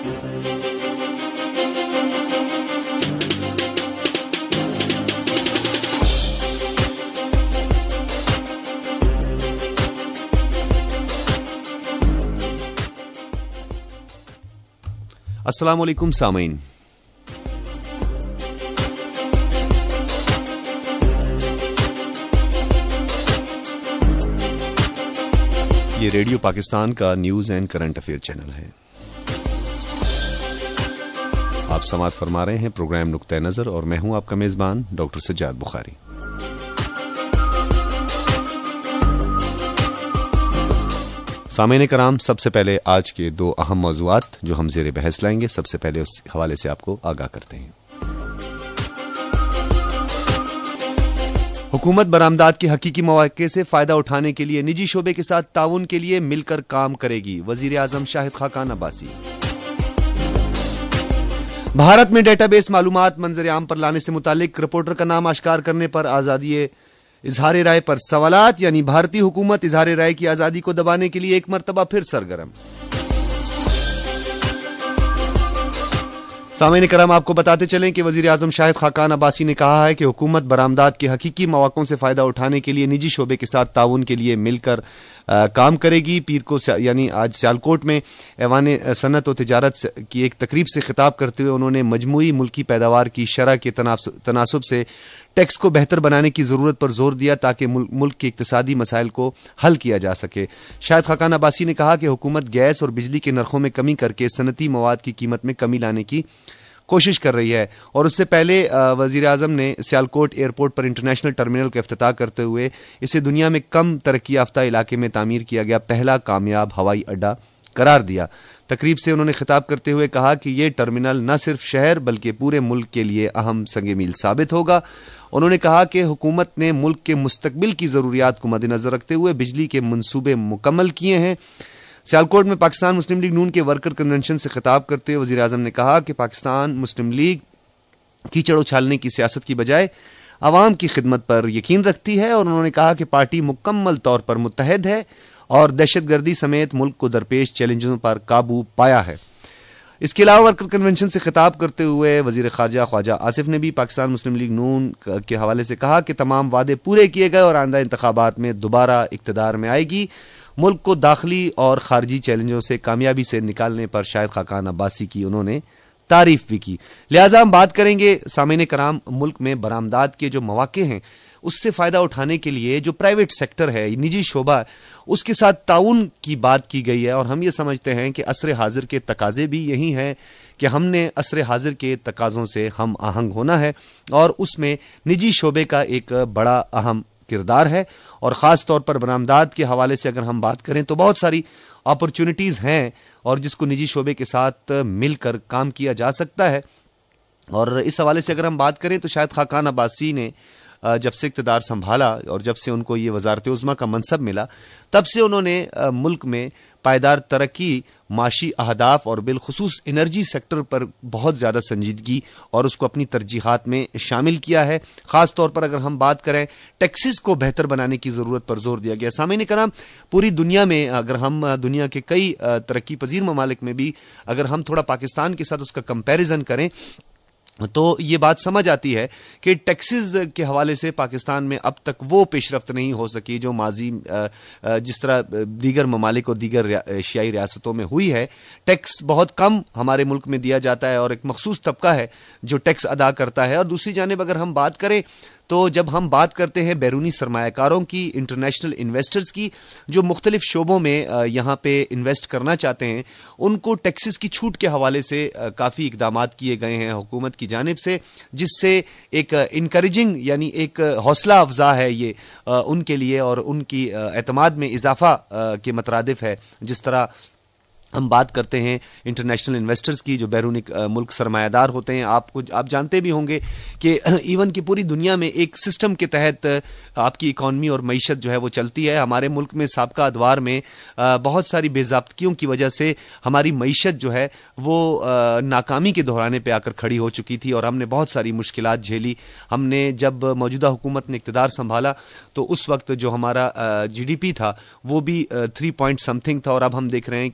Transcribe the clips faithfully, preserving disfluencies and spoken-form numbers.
السلام علیکم سامعین، یہ ریڈیو پاکستان کا news and current affair channel ہے۔ آپ سماعت فرما رہے ہیں پروگرام نقطہ نظر اور میں ہوں آپ کا میزبان ڈاکٹر سجاد بخاری۔ سامعین کرام، سب سے پہلے آج کے دو اہم موضوعات جو ہم زیر بحث لائیں گے، سب سے پہلے اس حوالے سے آپ کو آگاہ کرتے ہیں۔ حکومت برآمدات کے حقیقی مواقع سے فائدہ اٹھانے کے لیے نجی شعبے کے ساتھ تعاون کے لیے مل کر کام کرے گی، وزیر اعظم شاہد خاقان عباسی۔ بھارت میں ڈیٹا بیس معلومات منظر عام پر لانے سے متعلق رپورٹر کا نام اشکار کرنے پر آزادی اظہار رائے پر سوالات، یعنی بھارتی حکومت اظہار رائے کی آزادی کو دبانے کے لیے ایک مرتبہ پھر سرگرم۔ سامعین کرام، آپ کو بتاتے چلیں کہ وزیر اعظم شاہد خاقان عباسی نے کہا ہے کہ حکومت برآمدات کے حقیقی مواقعوں سے فائدہ اٹھانے کے لیے نجی شعبے کے ساتھ تعاون کے لیے مل کر آ, کام کرے گی۔ پیر کو یعنی آج سیالکوٹ میں ایوان صنعت و تجارت کی ایک تقریب سے خطاب کرتے ہوئے انہوں نے مجموعی ملکی پیداوار کی شرح کے تناسب سے ٹیکس کو بہتر بنانے کی ضرورت پر زور دیا تاکہ ملک کے اقتصادی مسائل کو حل کیا جا سکے۔ شاہد خاقان عباسی نے کہا کہ حکومت گیس اور بجلی کے نرخوں میں کمی کر کے صنعتی مواد کی قیمت میں کمی لانے کی کوشش کر رہی ہے، اور اس سے پہلے وزیر اعظم نے سیالکوٹ ایئرپورٹ پر انٹرنیشنل ٹرمینل کا افتتاح کرتے ہوئے اسے دنیا میں کم ترقی یافتہ علاقے میں تعمیر کیا گیا پہلا کامیاب ہوائی اڈا قرار دیا۔ تقریب سے انہوں نے خطاب کرتے ہوئے کہا کہ یہ ٹرمینل نہ صرف شہر بلکہ پورے ملک کے لیے اہم سنگ میل ثابت ہوگا۔ انہوں نے کہا کہ حکومت نے ملک کے مستقبل کی ضروریات کو مد نظر رکھتے ہوئے بجلی کے منصوبے مکمل کیے ہیں۔ سیالکوٹ میں پاکستان مسلم لیگ نون کے ورکر کنونشن سے خطاب کرتے ہوئے وزیر اعظم نے کہا کہ پاکستان مسلم لیگ کیچڑ اچھالنے کی سیاست کی بجائے عوام کی خدمت پر یقین رکھتی ہے، اور انہوں نے کہا کہ پارٹی مکمل طور پر متحد ہے اور دہشت گردی سمیت ملک کو درپیش چیلنجوں پر قابو پایا ہے۔ اس کے علاوہ ورکر کنونشن سے خطاب کرتے ہوئے وزیر خارجہ خواجہ آصف نے بھی پاکستان مسلم لیگ نون کے حوالے سے کہا کہ تمام وعدے پورے کیے گئے اور آئندہ انتخابات میں دوبارہ اقتدار میں آئے گی۔ ملک کو داخلی اور خارجی چیلنجوں سے کامیابی سے نکالنے پر شاہد خاقان عباسی کی انہوں نے تعریف بھی کی۔ لہٰذا ہم بات کریں گے سامعین کرام، ملک میں برآمدات کے جو مواقع ہیں اس سے فائدہ اٹھانے کے لیے جو پرائیویٹ سیکٹر ہے، نجی شعبہ، اس کے ساتھ تعاون کی بات کی گئی ہے، اور ہم یہ سمجھتے ہیں کہ عصر حاضر کے تقاضے بھی یہی ہیں کہ ہم نے عصر حاضر کے تقاضوں سے ہم آہنگ ہونا ہے، اور اس میں نجی شعبے کا ایک بڑا اہم کردار ہے، اور خاص طور پر برآمدات کے حوالے سے اگر ہم بات کریں تو بہت ساری اپرچونٹیز ہیں اور جس کو نجی شعبے کے ساتھ مل کر کام کیا جا سکتا ہے۔ اور اس حوالے سے اگر ہم بات کریں تو شاہد خاقان عباسی نے جب سے اقتدار سنبھالا اور جب سے ان کو یہ وزارت عظمیٰ کا منصب ملا، تب سے انہوں نے ملک میں پائیدار ترقی، معاشی اہداف اور بالخصوص انرجی سیکٹر پر بہت زیادہ سنجیدگی اور اس کو اپنی ترجیحات میں شامل کیا ہے۔ خاص طور پر اگر ہم بات کریں ٹیکسز کو بہتر بنانے کی ضرورت پر زور دیا گیا۔ سامعین کرام، پوری دنیا میں اگر ہم دنیا کے کئی ترقی پذیر ممالک میں بھی اگر ہم تھوڑا پاکستان کے ساتھ اس کا کمپیریزن کریں تو یہ بات سمجھ آتی ہے کہ ٹیکسز کے حوالے سے پاکستان میں اب تک وہ پیش رفت نہیں ہو سکی جو ماضی جس طرح دیگر ممالک اور دیگر ایشیائی ریاستوں میں ہوئی ہے۔ ٹیکس بہت کم ہمارے ملک میں دیا جاتا ہے اور ایک مخصوص طبقہ ہے جو ٹیکس ادا کرتا ہے، اور دوسری جانب اگر ہم بات کریں تو جب ہم بات کرتے ہیں بیرونی سرمایہ کاروں کی، انٹرنیشنل انویسٹرز کی جو مختلف شعبوں میں یہاں پہ انویسٹ کرنا چاہتے ہیں، ان کو ٹیکسز کی چھوٹ کے حوالے سے کافی اقدامات کیے گئے ہیں حکومت کی جانب سے، جس سے ایک انکریجنگ یعنی ایک حوصلہ افزا ہے یہ ان کے لیے اور ان کی اعتماد میں اضافہ کے مترادف ہے۔ جس طرح ہم بات کرتے ہیں انٹرنیشنل انویسٹرز کی جو بیرون ملک سرمایہ دار ہوتے ہیں، آپ کو آپ جانتے بھی ہوں گے کہ ایون کی پوری دنیا میں ایک سسٹم کے تحت آپ کی اکانومی اور معیشت جو ہے وہ چلتی ہے۔ ہمارے ملک میں سابقہ ادوار میں بہت ساری بے ضابطگیوں کی وجہ سے ہماری معیشت جو ہے وہ ناکامی کے دہرانے پہ آ کر کھڑی ہو چکی تھی اور ہم نے بہت ساری مشکلات جھیلی۔ ہم نے جب موجودہ حکومت نے اقتدار سنبھالا تو اس وقت جو ہمارا جی ڈی پی تھا وہ بھی تھری پوائنٹ سم تھنگ تھا، اور اب ہم دیکھ رہے ہیں کہ یہ سکس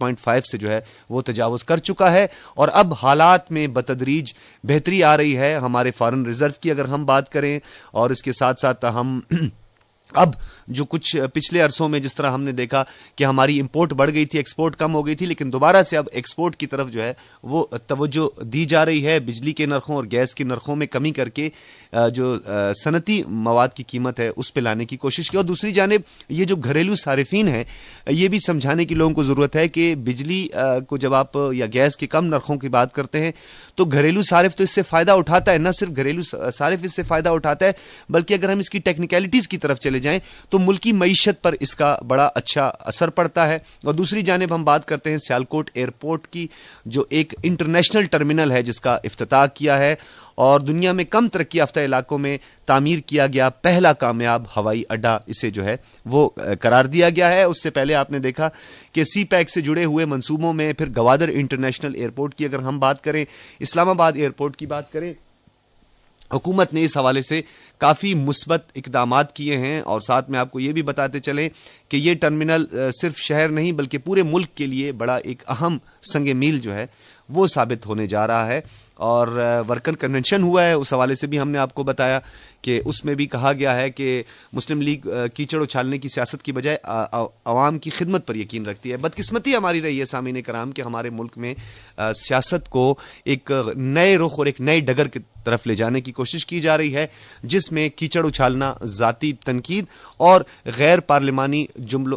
پوائنٹ فائیو سے جو ہے وہ تجاوز کر چکا ہے، اور اب حالات میں بتدریج بہتری آ رہی ہے ہمارے فارن ریزرو کی اگر ہم بات کریں، اور اس کے ساتھ ساتھ ہم اب جو کچھ پچھلے عرصوں میں جس طرح ہم نے دیکھا کہ ہماری امپورٹ بڑھ گئی تھی، ایکسپورٹ کم ہو گئی تھی، لیکن دوبارہ سے اب ایکسپورٹ کی طرف جو ہے وہ توجہ دی جا رہی ہے، بجلی کے نرخوں اور گیس کے نرخوں میں کمی کر کے جو صنعتی مواد کی قیمت ہے اس پہ لانے کی کوشش کی۔ اور دوسری جانب یہ جو گھریلو صارفین ہیں، یہ بھی سمجھانے کی لوگوں کو ضرورت ہے کہ بجلی کو جب آپ یا گیس کے کم نرخوں کی بات کرتے ہیں تو گھریلو صارف تو اس سے فائدہ اٹھاتا ہے، نہ صرف گھریلو صارف اس سے فائدہ اٹھاتا ہے بلکہ اگر ہم اس کی ٹیکنیکلٹیز کی طرف چلے جائیں تو ملکی معیشت پر اس کا بڑا اچھا اثر پڑتا ہے۔ اور دوسری جانب ہم بات کرتے ہیں سیالکوٹ ایئرپورٹ کی، جو ایک انٹرنیشنل ٹرمینل ہے جس کا افتتاح کیا ہے، اور دنیا میں کم ترقی یافتہ علاقوں میں تعمیر کیا گیا پہلا کامیاب ہوائی اڈا اسے جو ہے وہ قرار دیا گیا ہے۔ اس سے پہلے آپ نے دیکھا کہ سی پیک سے جڑے ہوئے منصوبوں میں پھر گوادر انٹرنیشنل ایئرپورٹ کی اگر ہم بات کریں، اسلام آباد ایئرپورٹ کی بات کریں، حکومت نے اس حوالے سے کافی مثبت اقدامات کیے ہیں، اور ساتھ میں آپ کو یہ بھی بتاتے چلیں کہ یہ ٹرمینل صرف شہر نہیں بلکہ پورے ملک کے لیے بڑا ایک اہم سنگ میل جو ہے وہ ثابت ہونے جا رہا ہے۔ اور ورکر کنونشن ہوا ہے، اس حوالے سے بھی ہم نے آپ کو بتایا کہ اس میں بھی کہا گیا ہے کہ مسلم لیگ کیچڑ اچھالنے کی سیاست کی بجائے عوام کی خدمت پر یقین رکھتی ہے۔ بدقسمتی ہماری رہی ہے سامعین کرام کہ ہمارے ملک میں سیاست کو ایک نئے رخ اور ایک نئے ڈگر کی طرف لے جانے کی کوشش کی جا رہی ہے، جس میں کیچڑ اچھالنا، ذاتی تنقید اور غیر پارلیمانی جملوں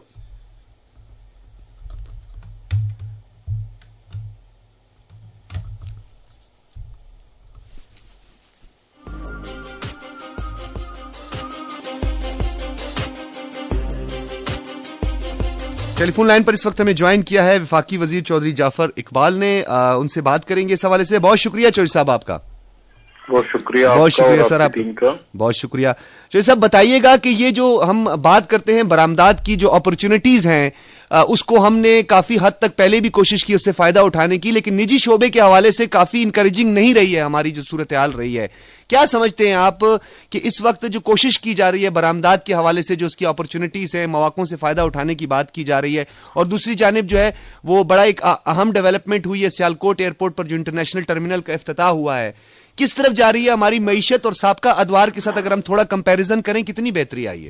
ٹیلی فون لائن پر اس وقت ہمیں جوائن کیا ہے وفاقی وزیر چودھری جعفر اقبال نے، ان سے بات کریں گے اس حوالے سے۔ بہت شکریہ چودھری صاحب آپ کا۔ بہت شکریہ بہت شکریہ سر آپ کا، بہت شکریہ۔ چودھری صاحب بتائیے گا کہ یہ جو ہم بات کرتے ہیں برآمدات کی جو اپرچونٹیز ہیں اس کو ہم نے کافی حد تک پہلے بھی کوشش کی اس سے فائدہ اٹھانے کی، لیکن نجی شعبے کے حوالے سے کافی انکریجنگ نہیں رہی ہے ہماری جو صورتحال رہی ہے۔ کیا سمجھتے ہیں آپ کہ اس وقت جو کوشش کی جا رہی ہے برآمدات کے حوالے سے، جو اس کی اپرچونٹیز ہیں، مواقعوں سے فائدہ اٹھانے کی بات کی جا رہی ہے، اور دوسری جانب جو ہے وہ بڑا ایک اہم ڈیولپمنٹ ہوئی ہے سیالکوٹ ایئرپورٹ پر جو انٹرنیشنل ٹرمینل کا افتتاح ہوا ہے، کس طرف جا رہی ہے ہماری معیشت اور سابقہ ادوار کے ساتھ اگر ہم تھوڑا کمپیریزن کریں کتنی بہتری آئی ہے؟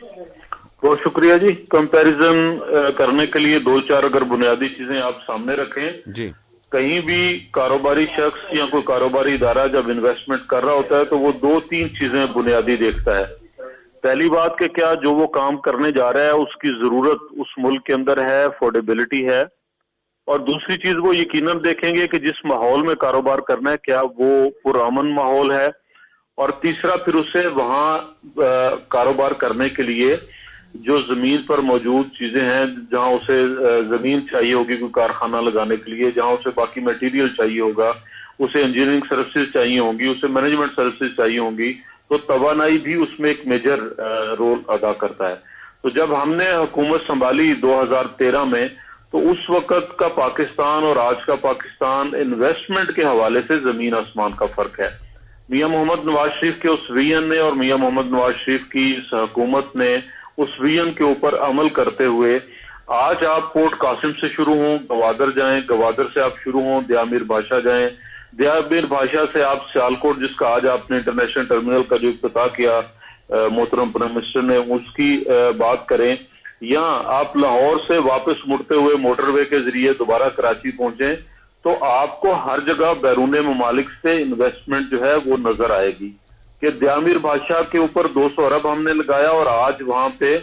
بہت شکریہ جی۔ کمپیریزن کرنے کے لیے دو چار اگر بنیادی چیزیں آپ سامنے رکھیں جی، کہیں بھی کاروباری شخص یا کوئی کاروباری ادارہ جب انویسٹمنٹ کر رہا ہوتا ہے تو وہ دو تین چیزیں بنیادی دیکھتا ہے۔ پہلی بات کہ کیا جو وہ کام کرنے جا رہا ہے اس کی ضرورت اس ملک کے اندر ہے، افورڈیبلٹی ہے، اور دوسری چیز وہ یقیناً دیکھیں گے کہ جس ماحول میں کاروبار کرنا ہے کیا وہ پرامن ماحول ہے، اور تیسرا پھر اسے وہاں کاروبار کرنے کے لیے جو زمین پر موجود چیزیں ہیں، جہاں اسے زمین چاہیے ہوگی کوئی کارخانہ لگانے کے لیے، جہاں اسے باقی میٹیریل چاہیے ہوگا، اسے انجینئرنگ سروسز چاہیے ہوں گی، اسے مینجمنٹ سروسز چاہیے ہوں گی، تو توانائی بھی اس میں ایک میجر رول ادا کرتا ہے۔ تو جب ہم نے حکومت سنبھالی دو ہزار تیرہ میں تو اس وقت کا پاکستان اور آج کا پاکستان انویسٹمنٹ کے حوالے سے زمین آسمان کا فرق ہے۔ میاں محمد نواز شریف کے اس ویژن نے اور میاں محمد نواز شریف کی اس حکومت نے اس ویژن کے اوپر عمل کرتے ہوئے آج آپ پورٹ قاسم سے شروع ہوں، گوادر جائیں، گوادر سے آپ شروع ہوں دیامیر بھاشا جائیں، دیامیر بھاشا سے آپ سیالکوٹ جس کا آج آپ نے انٹرنیشنل ٹرمینل کا جو افتتاح کیا محترم پرائم منسٹر نے اس کی بات کریں، یا آپ لاہور سے واپس مڑتے ہوئے موٹر وے کے ذریعے دوبارہ کراچی پہنچیں، تو آپ کو ہر جگہ بیرون ممالک سے انویسٹمنٹ جو ہے وہ نظر آئے گی کہ دیامیر بادشاہ کے اوپر دو سو ارب ہم نے لگایا اور آج وہاں پہ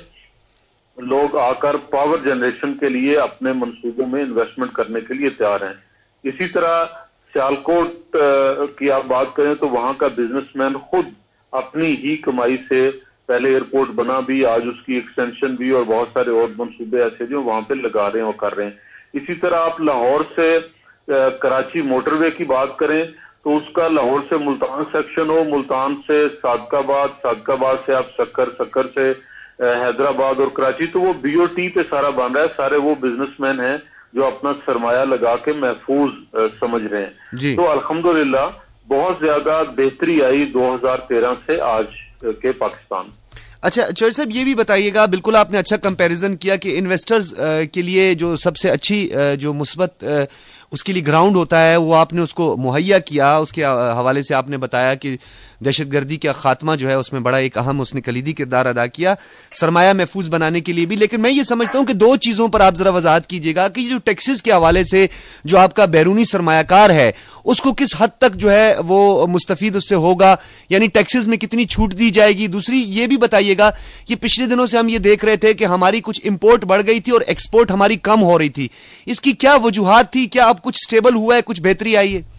لوگ آ کر پاور جنریشن کے لیے اپنے منصوبوں میں انویسٹمنٹ کرنے کے لیے تیار ہیں۔ اسی طرح سیالکوٹ کی آپ بات کریں تو وہاں کا بزنس مین خود اپنی ہی کمائی سے پہلے ایئرپورٹ بنا بھی، آج اس کی ایکسٹینشن بھی اور بہت سارے اور منصوبے ایسے جو وہاں پہ لگا رہے ہیں اور کر رہے ہیں۔ اسی طرح آپ لاہور سے کراچی موٹر وے کی بات کریں تو اس کا لاہور سے ملتان سیکشن ہو، ملتان سے صادق آباد، صادق آباد سے آپ سکر، سکر سے حیدرآباد اور کراچی، تو وہ بی او ٹی پہ سارا بن رہا ہے۔ سارے وہ بزنس مین ہیں جو اپنا سرمایہ لگا کے محفوظ سمجھ رہے ہیں جی۔ تو الحمدللہ بہت زیادہ بہتری آئی دو ہزار تیرہ سے آج کے پاکستان۔ اچھا چوہر صاحب یہ بھی بتائیے گا, بالکل آپ نے اچھا کمپیریزن کیا کہ انویسٹرز کے لیے جو سب سے اچھی جو مثبت اس کے لیے گراؤنڈ ہوتا ہے وہ آپ نے اس کو مہیا کیا. اس کے حوالے سے آپ نے بتایا کہ دہشت گردی کا خاتمہ جو ہے اس میں بڑا ایک اہم اس نے کلیدی کردار ادا کیا سرمایہ محفوظ بنانے کے لیے بھی. لیکن میں یہ سمجھتا ہوں کہ دو چیزوں پر آپ ذرا وضاحت کیجیے گا کہ جو ٹیکسز کے حوالے سے جو آپ کا بیرونی سرمایہ کار ہے اس کو کس حد تک جو ہے وہ مستفید اس سے ہوگا, یعنی ٹیکسز میں کتنی چھوٹ دی جائے گی. دوسری یہ بھی بتائیے گا کہ پچھلے دنوں سے ہم یہ دیکھ رہے تھے کہ ہماری کچھ امپورٹ بڑھ گئی تھی اور ایکسپورٹ ہماری کم ہو رہی تھی, اس کی کیا وجوہات تھی, کیا اب کچھ سٹیبل ہوا ہے, کچھ بہتری آئی ہے؟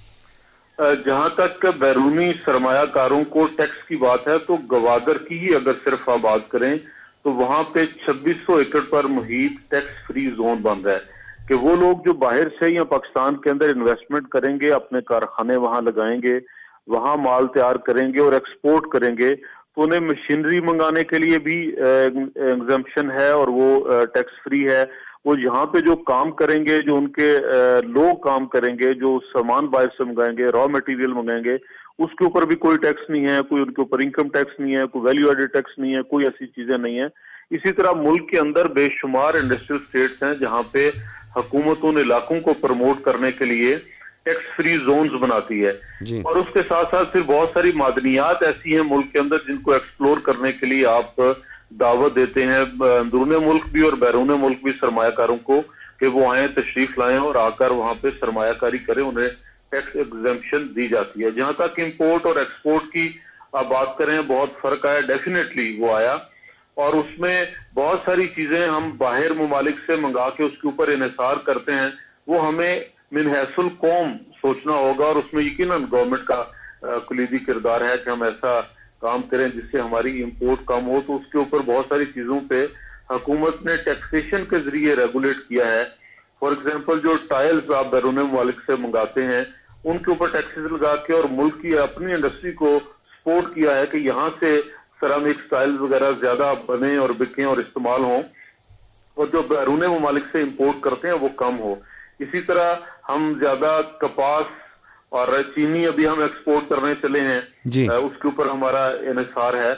جہاں تک بیرونی سرمایہ کاروں کو ٹیکس کی بات ہے تو گوادر کی ہی اگر صرف آپ بات کریں تو وہاں پہ چھبیس سو ایکڑ پر محیط ٹیکس فری زون بن رہا ہے کہ وہ لوگ جو باہر سے یا پاکستان کے اندر انویسٹمنٹ کریں گے, اپنے کارخانے وہاں لگائیں گے, وہاں مال تیار کریں گے اور ایکسپورٹ کریں گے تو انہیں مشینری منگانے کے لیے بھی ایگزمپشن ہے اور وہ ٹیکس فری ہے. وہ یہاں پہ جو کام کریں گے, جو ان کے لوگ کام کریں گے, جو سامان باہر سے منگائیں گے, را مٹیریل منگائیں گے, اس کے اوپر بھی کوئی ٹیکس نہیں ہے, کوئی ان کے اوپر انکم ٹیکس نہیں ہے, کوئی ویلیو ایڈڈ ٹیکس نہیں ہے, کوئی ایسی چیزیں نہیں ہیں. اسی طرح ملک کے اندر بے شمار انڈسٹریل اسٹیٹس ہیں جہاں پہ حکومت ان علاقوں کو پروموٹ کرنے کے لیے ٹیکس فری زونز بناتی ہے جی. اور اس کے ساتھ ساتھ پھر بہت ساری معدنیات ایسی ہیں ملک کے اندر جن کو ایکسپلور کرنے کے لیے آپ دعوت دیتے ہیں اندرون ملک بھی اور بیرون ملک بھی سرمایہ کاروں کو کہ وہ آئیں, تشریف لائیں اور آ کر وہاں پہ سرمایہ کاری کریں. انہیں ٹیکس ایگزمپشن دی جاتی ہے. جہاں تک امپورٹ اور ایکسپورٹ کی آپ بات کریں بہت فرق آیا, ڈیفینیٹلی وہ آیا, اور اس میں بہت ساری چیزیں ہم باہر ممالک سے منگا کے اس کے اوپر انحصار کرتے ہیں, وہ ہمیں من حیث القوم سوچنا ہوگا اور اس میں یقیناً گورنمنٹ کا کلیدی کردار ہے کہ ہم ایسا کام کریں جس سے ہماری امپورٹ کم ہو. تو اس کے اوپر بہت ساری چیزوں پہ حکومت نے ٹیکسیشن کے ذریعے ریگولیٹ کیا ہے. فار ایگزامپل جو ٹائلز آپ بیرون ممالک سے منگاتے ہیں ان کے اوپر ٹیکسز لگا کے اور ملک کی اپنی انڈسٹری کو سپورٹ کیا ہے کہ یہاں سے سیرامکس ٹائلز وغیرہ زیادہ بنیں اور بکیں اور استعمال ہوں, اور جو بیرون ممالک سے امپورٹ کرتے ہیں وہ کم ہو. اسی طرح ہم زیادہ کپاس اور چینی ابھی ہم ایکسپورٹ کرنے چلے ہیں جی. اس کے اوپر ہمارا انحصار ہے,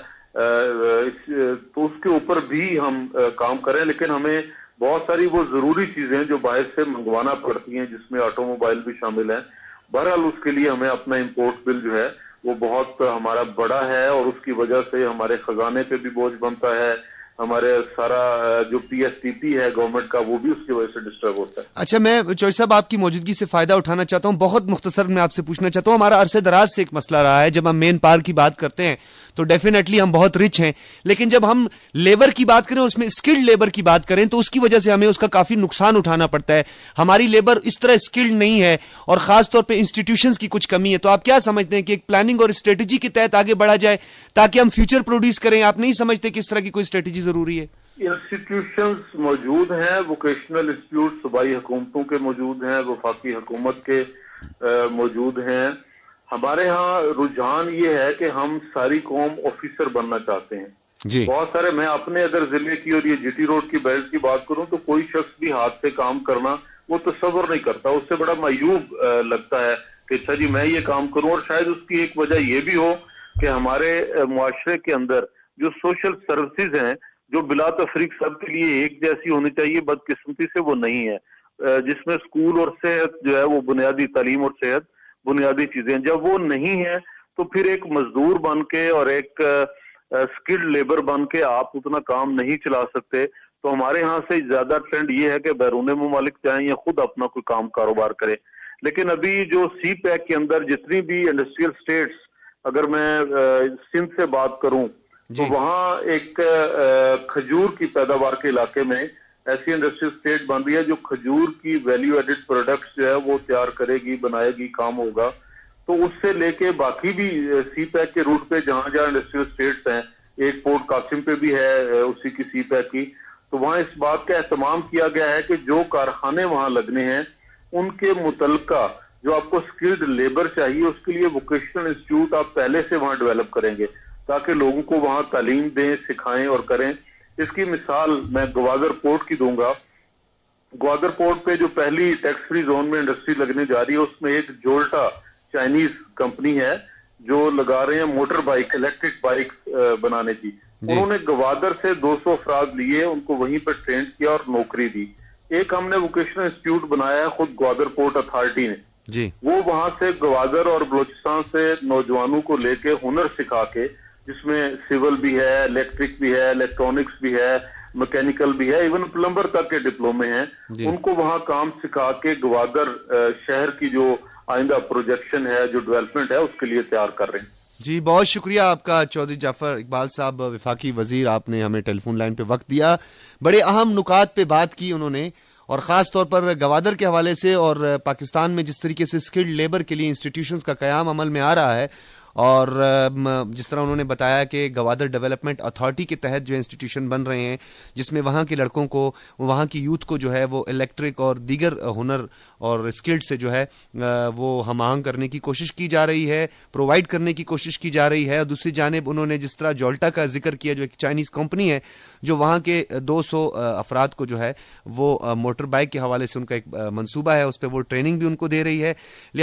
تو اس کے اوپر بھی ہم کام کریں, لیکن ہمیں بہت ساری وہ ضروری چیزیں جو باہر سے منگوانا پڑتی ہیں جس میں آٹو موبائل بھی شامل ہیں, بہرحال اس کے لیے ہمیں اپنا امپورٹ بل جو ہے وہ بہت ہمارا بڑا ہے اور اس کی وجہ سے ہمارے خزانے پہ بھی بوجھ بنتا ہے, ہمارے سارا جو پی ایس ٹی پی ہے گورنمنٹ کا وہ بھی اس کی وجہ سے ڈسٹرب ہوتا ہے. اچھا میں چوہر صاحب آپ کی موجودگی سے فائدہ اٹھانا چاہتا ہوں, بہت مختصر میں آپ سے پوچھنا چاہتا ہوں. ہمارا عرصے دراز سے ایک مسئلہ رہا ہے, جب ہم مین پاور کی بات کرتے ہیں تو ڈیفینیٹلی ہم بہت رچ ہیں, لیکن جب ہم لیبر کی بات کریں, اس میں اسکلڈ لیبر کی بات کریں تو اس کی وجہ سے ہمیں اس کا کافی نقصان اٹھانا پڑتا ہے. ہماری لیبر اس طرح اسکلڈ نہیں ہے اور خاص طور پہ انسٹیٹیوشنز کی کچھ کمی ہے. تو آپ کیا سمجھتے ہیں کہ ایک پلاننگ اور اسٹریٹجی کے تحت آگے بڑھا جائے تاکہ ہم فیوچر پروڈیوس کریں؟ آپ نہیں سمجھتے کہ اس طرح کی کوئی اسٹریٹجی ضروری ہے؟ انسٹیٹیوشنز موجود ہیں, ووکیشنل انسٹیٹیوٹ صوبائی حکومتوں کے موجود ہیں, وفاقی حکومت کے موجود ہیں. ہمارے ہاں رجحان یہ ہے کہ ہم ساری قوم آفیسر بننا چاہتے ہیں جی. بہت سارے, میں اپنے اگر ضلع کی اور یہ جی ٹی روڈ کی بیلٹ کی بات کروں تو کوئی شخص بھی ہاتھ سے کام کرنا وہ تصور نہیں کرتا, اس سے بڑا معیوب لگتا ہے کہ اچھا جی میں یہ کام کروں. اور شاید اس کی ایک وجہ یہ بھی ہو کہ ہمارے معاشرے کے اندر جو سوشل سروسز ہیں جو بلا تفریق سب کے لیے ایک جیسی ہونی چاہیے, بدقسمتی سے وہ نہیں ہے, جس میں اسکول اور صحت جو ہے وہ بنیادی تعلیم اور صحت بنیادی چیزیں, جب وہ نہیں ہے تو پھر ایک مزدور بن کے اور ایک اسکلڈ لیبر بن کے آپ اتنا کام نہیں چلا سکتے. تو ہمارے ہاں سے زیادہ ٹرینڈ یہ ہے کہ بیرون ممالک جائیں یا خود اپنا کوئی کام کاروبار کریں. لیکن ابھی جو سی پیک کے اندر جتنی بھی انڈسٹریل اسٹیٹس, اگر میں سندھ سے بات کروں تو وہاں ایک کھجور کی پیداوار کے علاقے میں ایسی انڈسٹریل اسٹیٹ بن رہی ہے جو کھجور کی ویلیو ایڈڈ پروڈکٹس جو ہے وہ تیار کرے گی, بنائے گی, کام ہوگا. تو اس سے لے کے باقی بھی سی پیک کے روٹ پہ جہاں جہاں انڈسٹریل اسٹیٹس ہیں, ایک پورٹ قاسم پہ بھی ہے اسی کی سی پیک کی, تو وہاں اس بات کا اہتمام کیا گیا ہے کہ جو کارخانے وہاں لگنے ہیں ان کے متعلقہ جو آپ کو اسکلڈ لیبر چاہیے اس کے لیے ووکیشنل انسٹیٹیوٹ آپ پہلے سے وہاں ڈیولپ کریں گے تاکہ لوگوں کو وہاں تعلیم دیں, سکھائیں اور کریں. اس کی مثال میں گوادر پورٹ کی دوں گا. گوادر پورٹ پہ جو پہلی ٹیکس فری زون میں انڈسٹری لگنے جا رہی ہے اس میں ایک جولٹا چائنیز کمپنی ہے جو لگا رہے ہیں موٹر بائک, الیکٹرک بائک بنانے کی. انہوں نے گوادر سے دو سو افراد لیے, ان کو وہیں پہ ٹرین کیا اور نوکری دی. ایک ہم نے ووکیشنل انسٹیٹیوٹ بنایا ہے خود گوادر پورٹ اتھارٹی نے جی, وہ وہاں سے گوادر اور بلوچستان سے نوجوانوں کو لے کے ہنر سکھا کے, جس میں سول بھی ہے, الیکٹرک بھی ہے, الیکٹرانکس بھی ہے, میکینیکل بھی ہے, ایون پلمبر تک کے ڈپلومے ہیں, ان کو وہاں کام سکھا کے گوادر شہر کی جو آئندہ پروجیکشن ہے, جو ڈیولپمنٹ ہے, اس کے لیے تیار کر رہے ہیں. جی بہت شکریہ آپ کا چودھری جعفر اقبال صاحب, وفاقی وزیر, آپ نے ہمیں ٹیلی فون لائن پہ وقت دیا, بڑے اہم نکات پہ بات کی انہوں نے, اور خاص طور پر گوادر کے حوالے سے اور پاکستان میں جس طریقے سے اسکلڈ لیبر کے لیے انسٹیٹیوشنز کا قیام عمل میں آ رہا ہے, اور جس طرح انہوں نے بتایا کہ گوادر ڈیولپمنٹ اتھارٹی کے تحت جو انسٹیٹیوشن بن رہے ہیں جس میں وہاں کے لڑکوں کو, وہاں کی یوتھ کو جو ہے وہ الیکٹرک اور دیگر ہنر اور اسکلڈ سے جو ہے وہ ہم آہنگ کرنے کی کوشش کی جا رہی ہے, پرووائڈ کرنے کی کوشش کی جا رہی ہے. اور دوسری جانب انہوں نے جس طرح جولٹا کا ذکر کیا, جو ایک چائنیز کمپنی ہے جو وہاں کے دو سو افراد کو جو ہے وہ موٹر بائک کے حوالے سے ان کا ایک منصوبہ ہے, اس پہ وہ ٹریننگ بھی ان کو دے رہی ہے.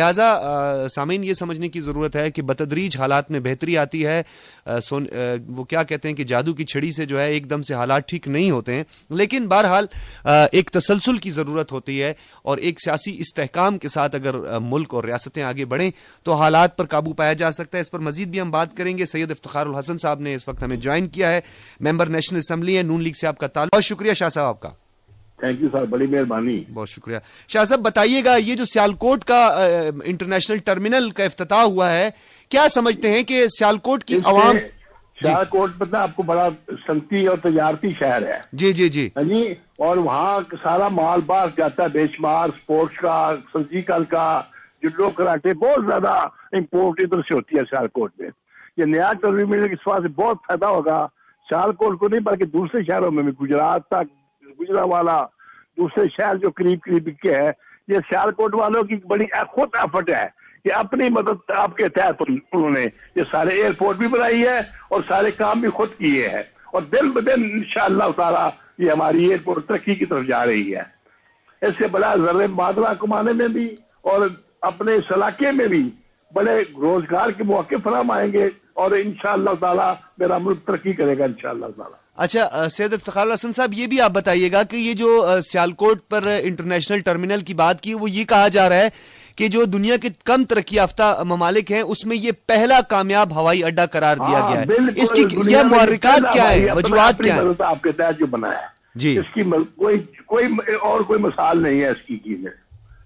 لہٰذا سامعین یہ سمجھنے کی ضرورت ہے کہ بتدریج حالات میں بہتری آتی ہے. سون وہ کیا کہتے ہیں کہ جادو کی چھڑی سے جو ہے ایک دم سے حالات ٹھیک نہیں ہوتے ہیں, لیکن بہرحال ایک تسلسل کی ضرورت ہوتی ہے, اور ایک سیاسی استحکام کے ساتھ اگر ملک اور ریاستیں آگے بڑھیں تو حالات پر قابو پایا جا سکتا ہے. اس پر مزید بھی ہم بات کریں گے. سید افتخار الحسن صاحب نے اس وقت ہمیں جوائن کیا ہے, ممبر نیشنل اسمبلی ہے, نون لیگ سے آپ کا تعلق. بہت شکریہ شاہ صاحب آپ کا. تھینک یو سر, بڑی مہربانی. بہت شکریہ شاہ صاحب. بتائیے گا یہ جو سیالکوٹ کا انٹرنیشنل ٹرمینل کا افتتاح ہوا ہے, کیا سمجھتے ہیں کہ سیالکوٹ کی عوام, سیالکوٹ پتہ آپ کو بڑا صنعتی اور تجارتی شہر ہے. جی جی جی جی, اور وہاں سارا مال باہر جاتا ہے, بے شمار اسپورٹس کا, سرجیکل کا, جوڈو کراٹے, بہت زیادہ امپورٹ ادھر سے ہوتی ہے سیالکوٹ میں. یہ نیا ٹرمینل اس وجہ سے بہت فائدہ ہوگا سیالکوٹ کو نہیں بلکہ دوسرے شہروں میں بھی, گجرات تک, گجرانوالا, دوسرے شہر جو قریب قریب کے ہیں. یہ سیالکوٹ والوں کی بڑی خود ایفرٹ ہے کہ اپنی مدد آپ کے تحت انہوں نے یہ سارے ایئرپورٹ بھی بنائی ہے اور سارے کام بھی خود کیے ہیں, اور دن بدن انشاءاللہ تعالی یہ ہماری ایئرپورٹ ترقی کی طرف جا رہی ہے. اس سے بڑا ذرے بادلہ کمانے میں بھی اور اپنے اس علاقے میں بھی بڑے روزگار کے مواقع فراہم آئیں گے, اور انشاءاللہ تعالی میرا ملک ترقی کرے گا انشاءاللہ تعالی. اچھا سید افتخار الحسن صاحب, یہ بھی آپ بتائیے گا کہ یہ جو سیالکوٹ پر انٹرنیشنل ٹرمینل کی بات کی, وہ یہ کہا جا رہا ہے کہ جو دنیا کے کم ترقی یافتہ ممالک ہیں اس میں یہ پہلا کامیاب ہوائی اڈا قرار دیا گیا ہے. اس کی یہ محرکات کیا ہیں, وجوہات کیا ہیں؟ آپ کے تحت جو بنا ہے جی, اس کی کوئی کوئی اور کوئی مثال نہیں ہے اس کی چیز میں.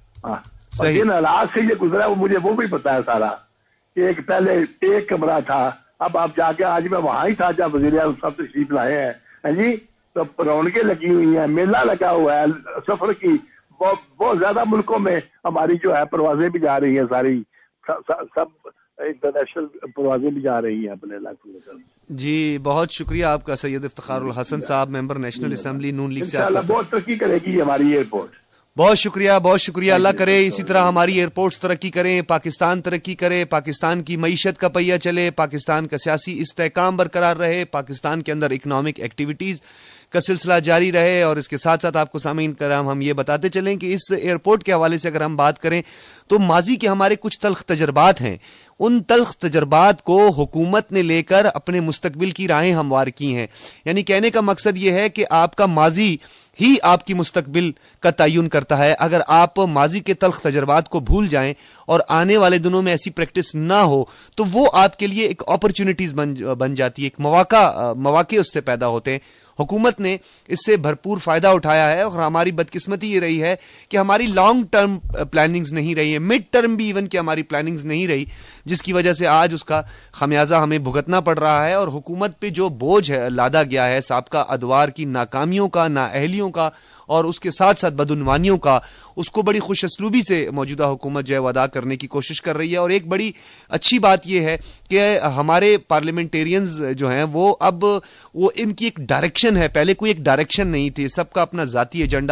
جن حالات سے یہ گزرا وہ مجھے وہ بھی پتا ہے سارا, کہ ایک پہلے ایک کمرہ تھا, اب آپ جا کے, آج میں وہاں ہی تھا جب وزیر اعظم صاحب تشریف لائے ہیں جی, تو رونقیں لگی ہوئی ہیں, میلہ لگا ہوا ہے سفر کی. بہت بہت زیادہ ملکوں میں ہماری جو ہے پروازیں بھی جا رہی ہیں, ساری سب انٹرنیشنل پروازیں بھی جا رہی ہیں اپنے علاقے میں. جی بہت شکریہ آپ کا سید افتخار الحسن صاحب, member national assembly Noon league سے. بہت ترقی کرے گی ہماری ایئرپورٹ. بہت شکریہ بہت شکریہ. اللہ کرے اسی طرح ہماری ایئرپورٹس ترقی کریں, پاکستان ترقی کرے, پاکستان کی معیشت کا پہیہ چلے, پاکستان کا سیاسی استحکام برقرار رہے, پاکستان کے اندر اکنامک ایکٹیویٹیز کا سلسلہ جاری رہے. اور اس کے ساتھ ساتھ آپ کو سامعین کرام ہم یہ بتاتے چلیں کہ اس ایئرپورٹ کے حوالے سے اگر ہم بات کریں تو ماضی کے ہمارے کچھ تلخ تجربات ہیں, ان تلخ تجربات کو حکومت نے لے کر اپنے مستقبل کی راہیں ہموار کی ہیں. یعنی کہنے کا مقصد یہ ہے کہ آپ کا ماضی ہی آپ کی مستقبل کا تعین کرتا ہے. اگر آپ ماضی کے تلخ تجربات کو بھول جائیں اور آنے والے دنوں میں ایسی پریکٹس نہ ہو تو وہ آپ کے لیے ایک اپرچونٹیز بن بن جاتی ہے, ایک مواقع مواقع اس سے پیدا ہوتے ہیں. حکومت نے اس سے بھرپور فائدہ اٹھایا ہے, اور ہماری بدقسمتی یہ رہی ہے کہ ہماری لانگ ٹرم پلاننگز نہیں رہی ہیں, مڈ ٹرم بھی ایون کہ ہماری پلاننگز نہیں رہی, جس کی وجہ سے آج اس کا خمیازہ ہمیں بھگتنا پڑ رہا ہے. اور حکومت پہ جو بوجھ ہے لادا گیا ہے سابقہ ادوار کی ناکامیوں کا, نااہلیوں کا, اور اس کے ساتھ ساتھ بدعنوانیوں کا, اس کو بڑی خوش اسلوبی سے موجودہ حکومت جو ہے ادا کرنے کی کوشش کر رہی ہے. اور ایک بڑی اچھی بات یہ ہے کہ ہمارے پارلیمنٹیرینز جو ہیں وہ اب وہ ان کی ایک ڈائریکشن ہے, پہلے کوئی ایک ڈائریکشن نہیں تھی, سب کا اپنا ذاتی ایجنڈا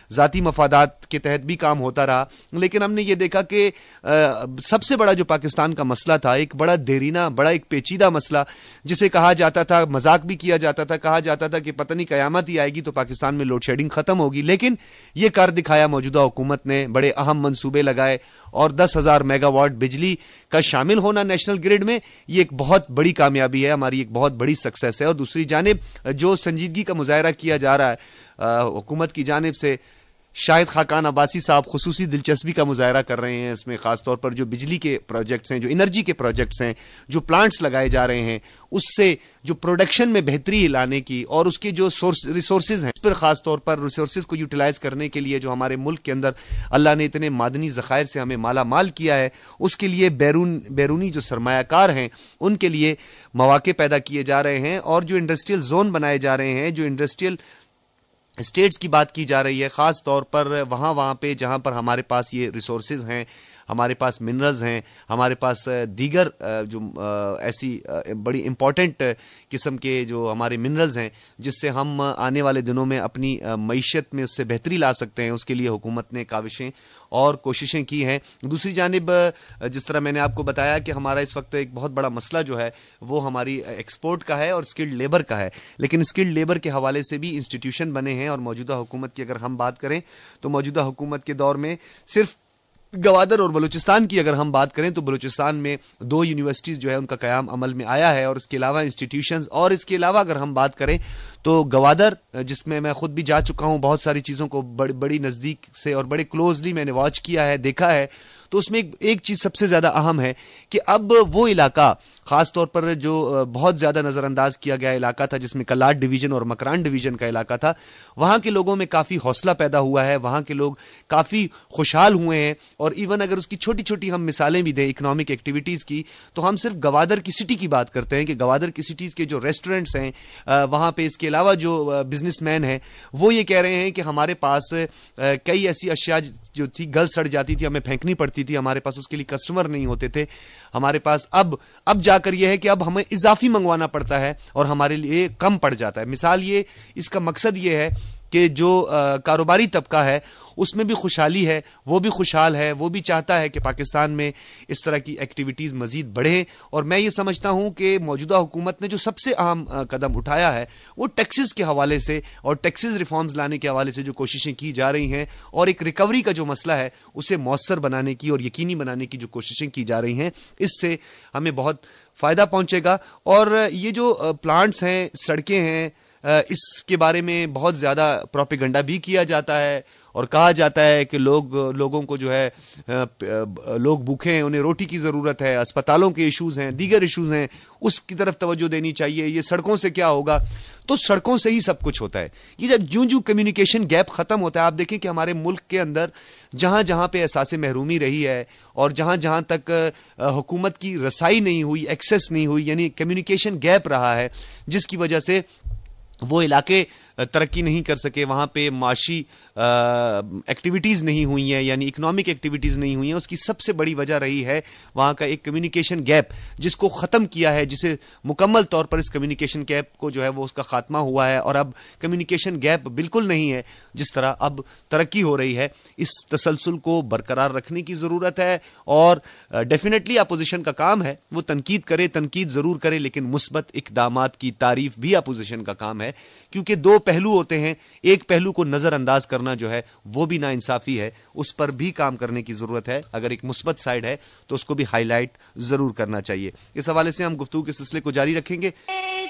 ذاتی مفادات کے تحت بھی کام ہوتا رہا، لیکن ہم نے یہ دیکھا کہ سب سے بڑا جو پاکستان کا مسئلہ تھا، ایک بڑا دیرینہ، بڑا ایک پیچیدہ مسئلہ جسے کہا جاتا تھا، مذاق بھی کیا جاتا تھا، کہا جاتا تھا کہ پتہ نہیں قیامت ہی آئے گی تو پاکستان میں لوڈ شیڈنگ ختم ہوگی، لیکن یہ کر دکھایا موجودہ حکومت نے، بڑے اہم منصوبے لگائے اور دس ہزار میگا واٹ بجلی کا شامل ہونا نیشنل گریڈ میں، یہ ایک بہت بڑی کامیابی ہے، ہماری ایک بہت بڑی سکسیس ہے۔ اور دوسری جانب جو سنجیدگی کا مظاہرہ کیا جا رہا ہے حکومت کی جانب سے، شاہد خاقان عباسی صاحب خصوصی دلچسپی کا مظاہرہ کر رہے ہیں اس میں، خاص طور پر جو بجلی کے پروجیکٹس ہیں، جو انرجی کے پروجیکٹس ہیں، جو پلانٹس لگائے جا رہے ہیں، اس سے جو پروڈکشن میں بہتری لانے کی اور اس کے جو ریسورسز ہیں اس پر، خاص طور پر ریسورسز کو یوٹیلائز کرنے کے لیے جو ہمارے ملک کے اندر اللہ نے اتنے معدنی ذخائر سے ہمیں مالا مال کیا ہے، اس کے لیے بیرون بیرونی جو سرمایہ کار ہیں ان کے لیے مواقع پیدا کیے جا رہے ہیں، اور جو انڈسٹریل زون بنائے جا رہے ہیں، جو انڈسٹریل اسٹیٹس کی بات کی جا رہی ہے، خاص طور پر وہاں وہاں پہ جہاں پر ہمارے پاس یہ ریسورسز ہیں، ہمارے پاس منرلز ہیں، ہمارے پاس دیگر جو ایسی بڑی امپورٹنٹ قسم کے جو ہمارے منرلز ہیں جس سے ہم آنے والے دنوں میں اپنی معیشت میں اس سے بہتری لا سکتے ہیں، اس کے لیے حکومت نے کاوشیں اور کوششیں کی ہیں۔ دوسری جانب جس طرح میں نے آپ کو بتایا کہ ہمارا اس وقت ایک بہت بڑا مسئلہ جو ہے وہ ہماری ایکسپورٹ کا ہے اور اسکلڈ لیبر کا ہے، لیکن اسکلڈ لیبر کے حوالے سے بھی انسٹیٹیوشن بنے ہیں، اور موجودہ حکومت کی اگر ہم بات کریں تو موجودہ حکومت کے دور میں صرف گوادر اور بلوچستان کی اگر ہم بات کریں تو بلوچستان میں دو یونیورسٹیز جو ہے ان کا قیام عمل میں آیا ہے، اور اس کے علاوہ انسٹیٹیوشنز، اور اس کے علاوہ اگر ہم بات کریں تو گوادر جس میں میں خود بھی جا چکا ہوں، بہت ساری چیزوں کو بڑی بڑی نزدیک سے اور بڑے کلوزلی میں نے واچ کیا ہے، دیکھا ہے، تو اس میں ایک ایک چیز سب سے زیادہ اہم ہے کہ اب وہ علاقہ خاص طور پر جو بہت زیادہ نظر انداز کیا گیا علاقہ تھا جس میں کلاٹ ڈویژن اور مکران ڈویژن کا علاقہ تھا، وہاں کے لوگوں میں کافی حوصلہ پیدا ہوا ہے، وہاں کے لوگ کافی خوشحال ہوئے ہیں، اور ایون اگر اس کی چھوٹی چھوٹی ہم مثالیں بھی دیں اکنامک ایکٹیویٹیز کی تو ہم صرف گوادر کی سٹی کی بات کرتے ہیں کہ گوادر کی سٹیز کے جو ریسٹورنٹس ہیں وہاں پہ، اس کے علاوہ جو بزنس مین ہیں وہ یہ کہہ رہے ہیں کہ ہمارے پاس کئی ایسی اشیاء جو تھی گل سڑ جاتی تھی، ہمیں پھینکنی پڑتی تھی، ہمارے پاس اس کے لیے کسٹمر نہیں ہوتے تھے، ہمارے پاس اب اب جا کر یہ ہے کہ اب ہمیں اضافی منگوانا پڑتا ہے اور ہمارے لیے کم پڑ جاتا ہے۔ مثال یہ، اس کا مقصد یہ ہے کہ جو کاروباری طبقہ ہے اس میں بھی خوشحالی ہے، وہ بھی خوشحال ہے، وہ بھی چاہتا ہے کہ پاکستان میں اس طرح کی ایکٹیویٹیز مزید بڑھیں، اور میں یہ سمجھتا ہوں کہ موجودہ حکومت نے جو سب سے اہم قدم اٹھایا ہے وہ ٹیکسز کے حوالے سے اور ٹیکسز ریفارمز لانے کے حوالے سے جو کوششیں کی جا رہی ہیں، اور ایک ریکوری کا جو مسئلہ ہے اسے مؤثر بنانے کی اور یقینی بنانے کی جو کوششیں کی جا رہی ہیں، اس سے ہمیں بہت فائدہ پہنچے گا۔ اور یہ جو پلانٹس ہیں، سڑکیں ہیں، اس کے بارے میں بہت زیادہ پروپیگنڈا بھی کیا جاتا ہے اور کہا جاتا ہے کہ لوگ لوگوں کو جو ہے لوگ بھوکے ہیں، انہیں روٹی کی ضرورت ہے، اسپتالوں کے ایشوز ہیں، دیگر ایشوز ہیں، اس کی طرف توجہ دینی چاہیے، یہ سڑکوں سے کیا ہوگا؟ تو سڑکوں سے ہی سب کچھ ہوتا ہے۔ یہ جب جوں جوں کمیونیکیشن گیپ ختم ہوتا ہے، آپ دیکھیں کہ ہمارے ملک کے اندر جہاں جہاں پہ احساس محرومی رہی ہے اور جہاں جہاں تک حکومت کی رسائی نہیں ہوئی، ایکسیس نہیں ہوئی، یعنی کمیونیکیشن گیپ رہا ہے جس کی وجہ سے وہ علاقے ترقی نہیں کر سکے، وہاں پہ معاشی ایکٹیویٹیز نہیں ہوئی ہیں، یعنی اکنامک ایکٹیویٹیز نہیں ہوئی ہیں، اس کی سب سے بڑی وجہ رہی ہے وہاں کا ایک کمیونیکیشن گیپ، جس کو ختم کیا ہے، جسے مکمل طور پر اس کمیونیکیشن گیپ کو جو ہے وہ اس کا خاتمہ ہوا ہے، اور اب کمیونیکیشن گیپ بالکل نہیں ہے جس طرح اب ترقی ہو رہی ہے۔ اس تسلسل کو برقرار رکھنے کی ضرورت ہے، اور ڈیفینیٹلی اپوزیشن کا کام ہے وہ تنقید کرے، تنقید ضرور کرے، لیکن مثبت اقدامات کی تعریف بھی اپوزیشن کا کام ہے، کیونکہ دو پہلو ہوتے ہیں، ایک پہلو کو نظر انداز کرنا جو ہے وہ بھی ناانصافی ہے، اس پر بھی کام کرنے کی ضرورت ہے۔ اگر ایک مثبت سائیڈ ہے تو اس کو بھی ہائی لائٹ ضرور کرنا چاہیے۔ اس حوالے سے ہم گفتگو کے سلسلے کو جاری رکھیں گے۔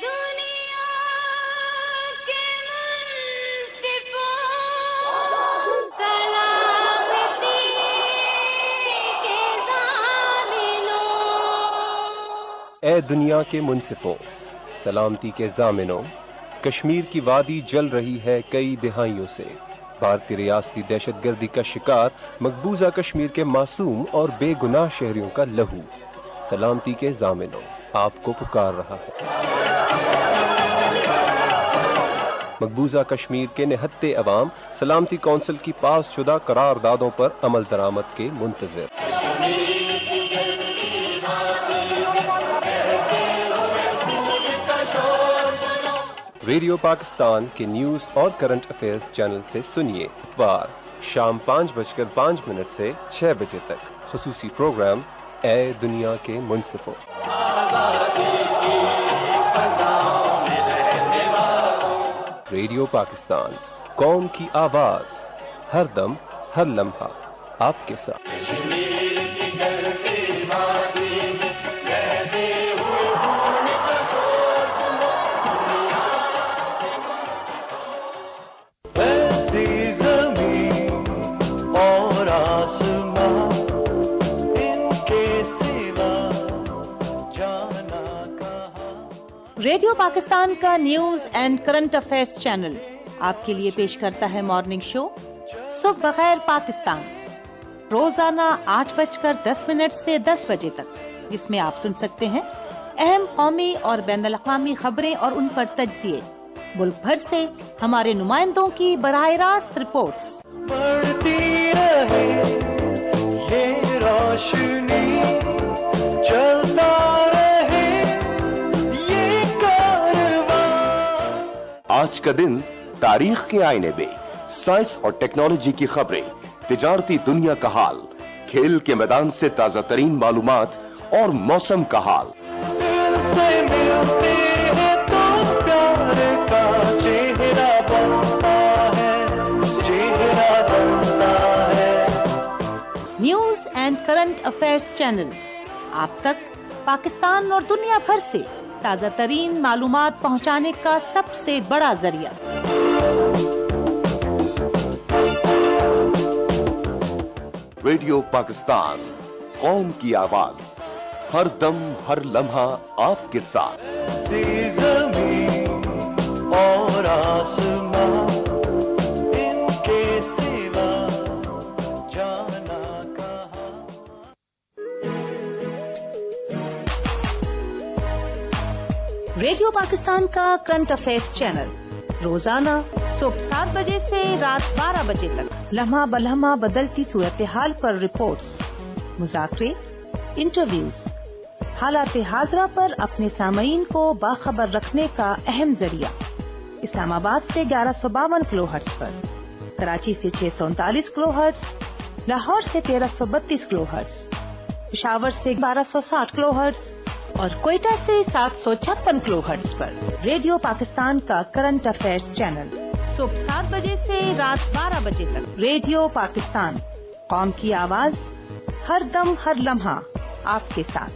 اے دنیا کے منصفوں، سلامتی کے ضامنوں، کشمیر کی وادی جل رہی ہے کئی دہائیوں سے۔ بھارتی ریاستی دہشت گردی کا شکار مقبوضہ کشمیر کے معصوم اور بے گناہ شہریوں کا لہو سلامتی کے ضامنوں آپ کو پکار رہا ہے۔ مقبوضہ کشمیر کے نہتے عوام سلامتی کونسل کی پاس شدہ قراردادوں پر عمل درآمد کے منتظر۔ ریڈیو پاکستان کے نیوز اور کرنٹ افیئرز چینل سے سنیے اتوار شام پانچ بج کر پانچ منٹ سے چھ بجے تک خصوصی پروگرام اے دنیا کے منصفوں۔ ریڈیو پاکستان، قوم کی آواز، ہر دم ہر لمحہ آپ کے ساتھ۔ ریڈیو پاکستان کا news and current affairs channel آپ کے لیے پیش کرتا ہے مارننگ شو صبح بخیر پاکستان، روزانہ آٹھ بج کر دس منٹ سے دس بجے تک، جس میں آپ سن سکتے ہیں اہم قومی اور بین الاقوامی خبریں اور ان پر تجزیے، ملک بھر سے ہمارے نمائندوں کی براہ راست رپورٹس۔ بڑھتی رہے یہ روشنی، چلتا رہے یہ کارواں۔ آج کا دن تاریخ کے آئینے میں سائنس اور ٹیکنالوجی کی خبریں، تجارتی دنیا کا حال، کھیل کے میدان سے تازہ ترین معلومات اور موسم کا حال۔ دل سے ملتے ہیں تو پیار کا چہرہ بنتا ہے، چہرہ بنتا ہے۔ News and current affairs channel آپ تک پاکستان اور دنیا بھر سے تازہ ترین معلومات پہنچانے کا سب سے بڑا ذریعہ۔ ریڈیو پاکستان، قوم کی آواز، ہر دم ہر لمحہ آپ کے ساتھ۔ ایسی زمین اور آسمان، ان کے سوا جانا کہاں۔ ریڈیو پاکستان کا کرنٹ افیئرز چینل روزانہ صبح سات بجے سے رات بارہ بجے تک لمحہ بلمحہ بدلتی صورتحال پر رپورٹس، مذاکرے، انٹرویوز، حالات حاضرہ پر اپنے سامعین کو باخبر رکھنے کا اہم ذریعہ۔ اسلام آباد سے گیارہ سو باون کلو ہرٹز پر، کراچی سے چھ سو انتالیس کلو ہرٹز، لاہور سے تیرہ سو بتیس کلو ہرٹز، پشاور سے بارہ سو ساٹھ کلو ہرٹز اور کوئٹہ سے سات سو چھپن کلو ہرٹز پر ریڈیو پاکستان کا کرنٹ افیئرز چینل صبح سات بجے سے رات بارہ بجے تک۔ ریڈیو پاکستان، قوم کی آواز، ہر دم ہر لمحہ آپ کے ساتھ۔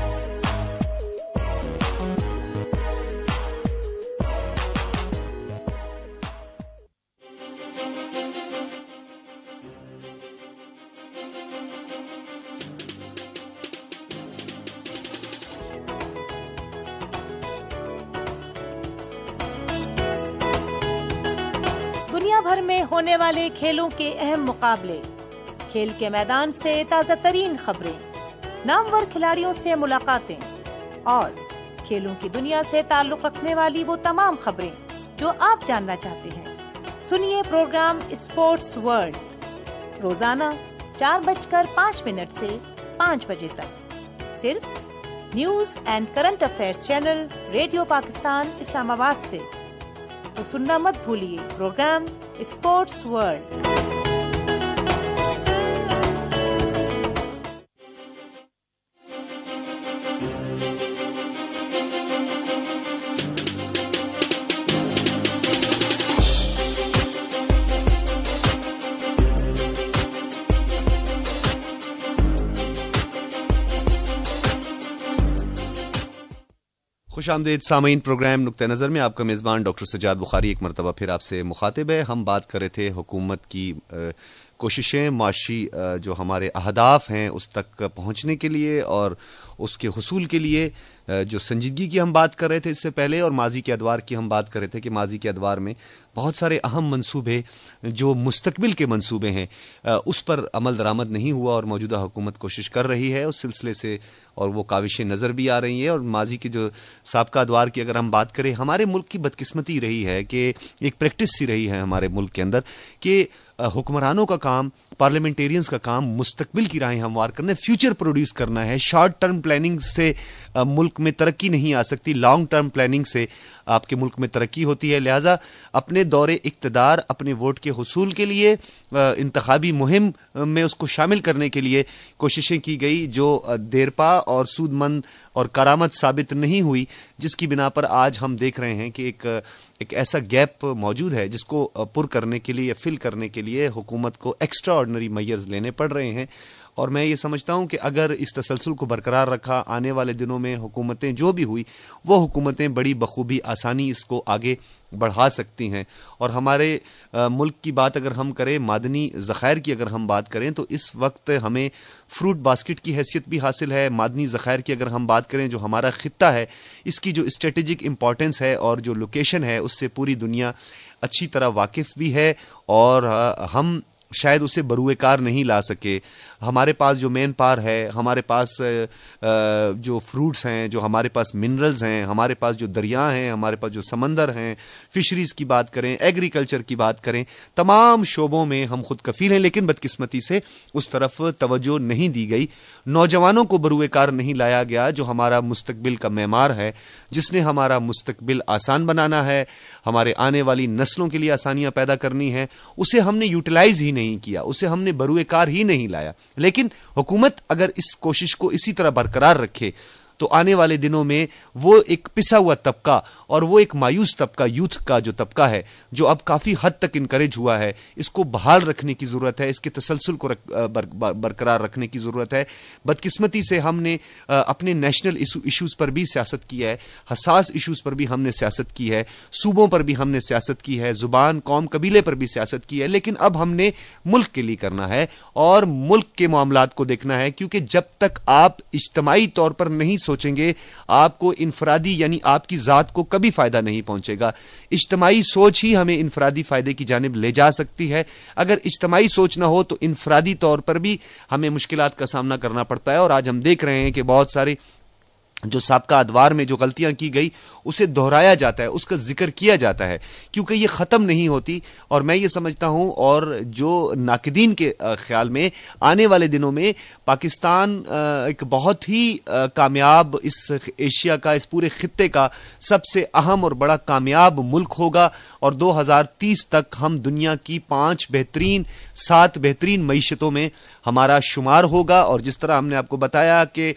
دنیا بھر میں ہونے والے کھیلوں کے اہم مقابلے، کھیل کے میدان سے تازہ ترین خبریں، نامور کھلاڑیوں سے ملاقاتیں اور کھیلوں کی دنیا سے تعلق رکھنے والی وہ تمام خبریں جو آپ جاننا چاہتے ہیں، سنیے پروگرام اسپورٹس ورلڈ روزانہ چار بج کر پانچ منٹ سے پانچ بجے تک، صرف news and current affairs channel radio Pakistan Islamabad سے۔ تو سننا مت بھولیے پروگرام اسپورٹس ورلڈ۔ خوش آمدید سامعین، پروگرام نقطہ نظر میں آپ کا میزبان ڈاکٹر سجاد بخاری ایک مرتبہ پھر آپ سے مخاطب ہے۔ ہم بات کر رہے تھے حکومت کی کوششیں، معاشی جو ہمارے اہداف ہیں اس تک پہنچنے کے لیے اور اس کے حصول کے لیے جو سنجیدگی کی ہم بات کر رہے تھے اس سے پہلے، اور ماضی کے ادوار کی ہم بات کر رہے تھے کہ ماضی کے ادوار میں بہت سارے اہم منصوبے جو مستقبل کے منصوبے ہیں اس پر عمل درآمد نہیں ہوا، اور موجودہ حکومت کوشش کر رہی ہے اس سلسلے سے، اور وہ کاوشیں نظر بھی آ رہی ہیں۔ اور ماضی کے جو سابقہ ادوار کی اگر ہم بات کریں، ہمارے ملک کی بدقسمتی رہی ہے کہ ایک پریکٹس سی رہی ہے ہمارے ملک کے اندر کہ حکمرانوں کا کام، پارلیمنٹیرینز کا کام مستقبل کی راہیں ہموار کرنا ہے، فیوچر پروڈیوس کرنا ہے، شارٹ ٹرم پلاننگ سے ملک ملک میں ترقی نہیں آ سکتی، لانگ ٹرم پلاننگ سے آپ کے ملک میں ترقی ہوتی ہے. لہٰذا اپنے دور اقتدار، اپنے ووٹ کے حصول کے لیے انتخابی مہم میں اس کو شامل کرنے کے لیے کوششیں کی گئی جو دیرپا اور سود مند اور کارآمد ثابت نہیں ہوئی، جس کی بنا پر آج ہم دیکھ رہے ہیں کہ ایک ایک ایسا گیپ موجود ہے جس کو پر کرنے کے لیے، فل کرنے کے لیے حکومت کو ایکسٹرا آرڈنری میئرز لینے پڑ رہے ہیں. اور میں یہ سمجھتا ہوں کہ اگر اس تسلسل کو برقرار رکھا، آنے والے دنوں میں حکومتیں جو بھی ہوئی وہ حکومتیں بڑی بخوبی آسانی اس کو آگے بڑھا سکتی ہیں. اور ہمارے ملک کی بات اگر ہم کریں، معدنی ذخائر کی اگر ہم بات کریں، تو اس وقت ہمیں فروٹ باسکٹ کی حیثیت بھی حاصل ہے. معدنی ذخائر کی اگر ہم بات کریں، جو ہمارا خطہ ہے، اس کی جو اسٹریٹجک امپورٹنس ہے اور جو لوکیشن ہے، اس سے پوری دنیا اچھی طرح واقف بھی ہے، اور ہم شاید اسے بروئے کار نہیں لا سکے. ہمارے پاس جو مین پار ہے، ہمارے پاس جو فروٹس ہیں، جو ہمارے پاس منرلز ہیں، ہمارے پاس جو دریا ہیں، ہمارے پاس جو سمندر ہیں، فشریز کی بات کریں، ایگریکلچر کی بات کریں، تمام شعبوں میں ہم خود کفیل ہیں، لیکن بدقسمتی سے اس طرف توجہ نہیں دی گئی. نوجوانوں کو بروئے کار نہیں لایا گیا، جو ہمارا مستقبل کا معمار ہے، جس نے ہمارا مستقبل آسان بنانا ہے، ہمارے آنے والی نسلوں کے لیے آسانیاں پیدا کرنی ہے. اسے ہم نے یوٹیلائز ہی نہیں کیا، اسے ہم نے بروئے کار ہی نہیں لایا. لیکن حکومت اگر اس کوشش کو اسی طرح برقرار رکھے تو آنے والے دنوں میں وہ ایک پسا ہوا طبقہ اور وہ ایک مایوس طبقہ، یوتھ کا جو طبقہ ہے، جو اب کافی حد تک انکریج ہوا ہے، اس کو بحال رکھنے کی ضرورت ہے، اس کے تسلسل کو برقرار رکھنے کی ضرورت ہے. بدقسمتی سے ہم نے اپنے نیشنل ایشوز پر بھی سیاست کی ہے، حساس ایشوز پر بھی ہم نے سیاست کی ہے، صوبوں پر بھی ہم نے سیاست کی ہے، زبان، قوم، قبیلے پر بھی سیاست کی ہے. لیکن اب ہم نے ملک کے لیے کرنا ہے اور ملک کے معاملات کو دیکھنا ہے، کیونکہ جب تک آپ اجتماعی طور پر نہیں سوچیں گے، آپ کو انفرادی یعنی آپ کی ذات کو کبھی فائدہ نہیں پہنچے گا. اجتماعی سوچ ہی ہمیں انفرادی فائدے کی جانب لے جا سکتی ہے. اگر اجتماعی سوچ نہ ہو تو انفرادی طور پر بھی ہمیں مشکلات کا سامنا کرنا پڑتا ہے. اور آج ہم دیکھ رہے ہیں کہ بہت سارے جو سابقہ ادوار میں جو غلطیاں کی گئی اسے دہرایا جاتا ہے، اس کا ذکر کیا جاتا ہے، کیونکہ یہ ختم نہیں ہوتی. اور میں یہ سمجھتا ہوں، اور جو ناقدین کے خیال میں آنے والے دنوں میں پاکستان ایک بہت ہی کامیاب، اس ایشیا کا، اس پورے خطے کا سب سے اہم اور بڑا کامیاب ملک ہوگا، اور دو ہزار تیس تک ہم دنیا کی پانچ بہترین سات بہترین معیشتوں میں ہمارا شمار ہوگا. اور جس طرح ہم نے آپ کو بتایا کہ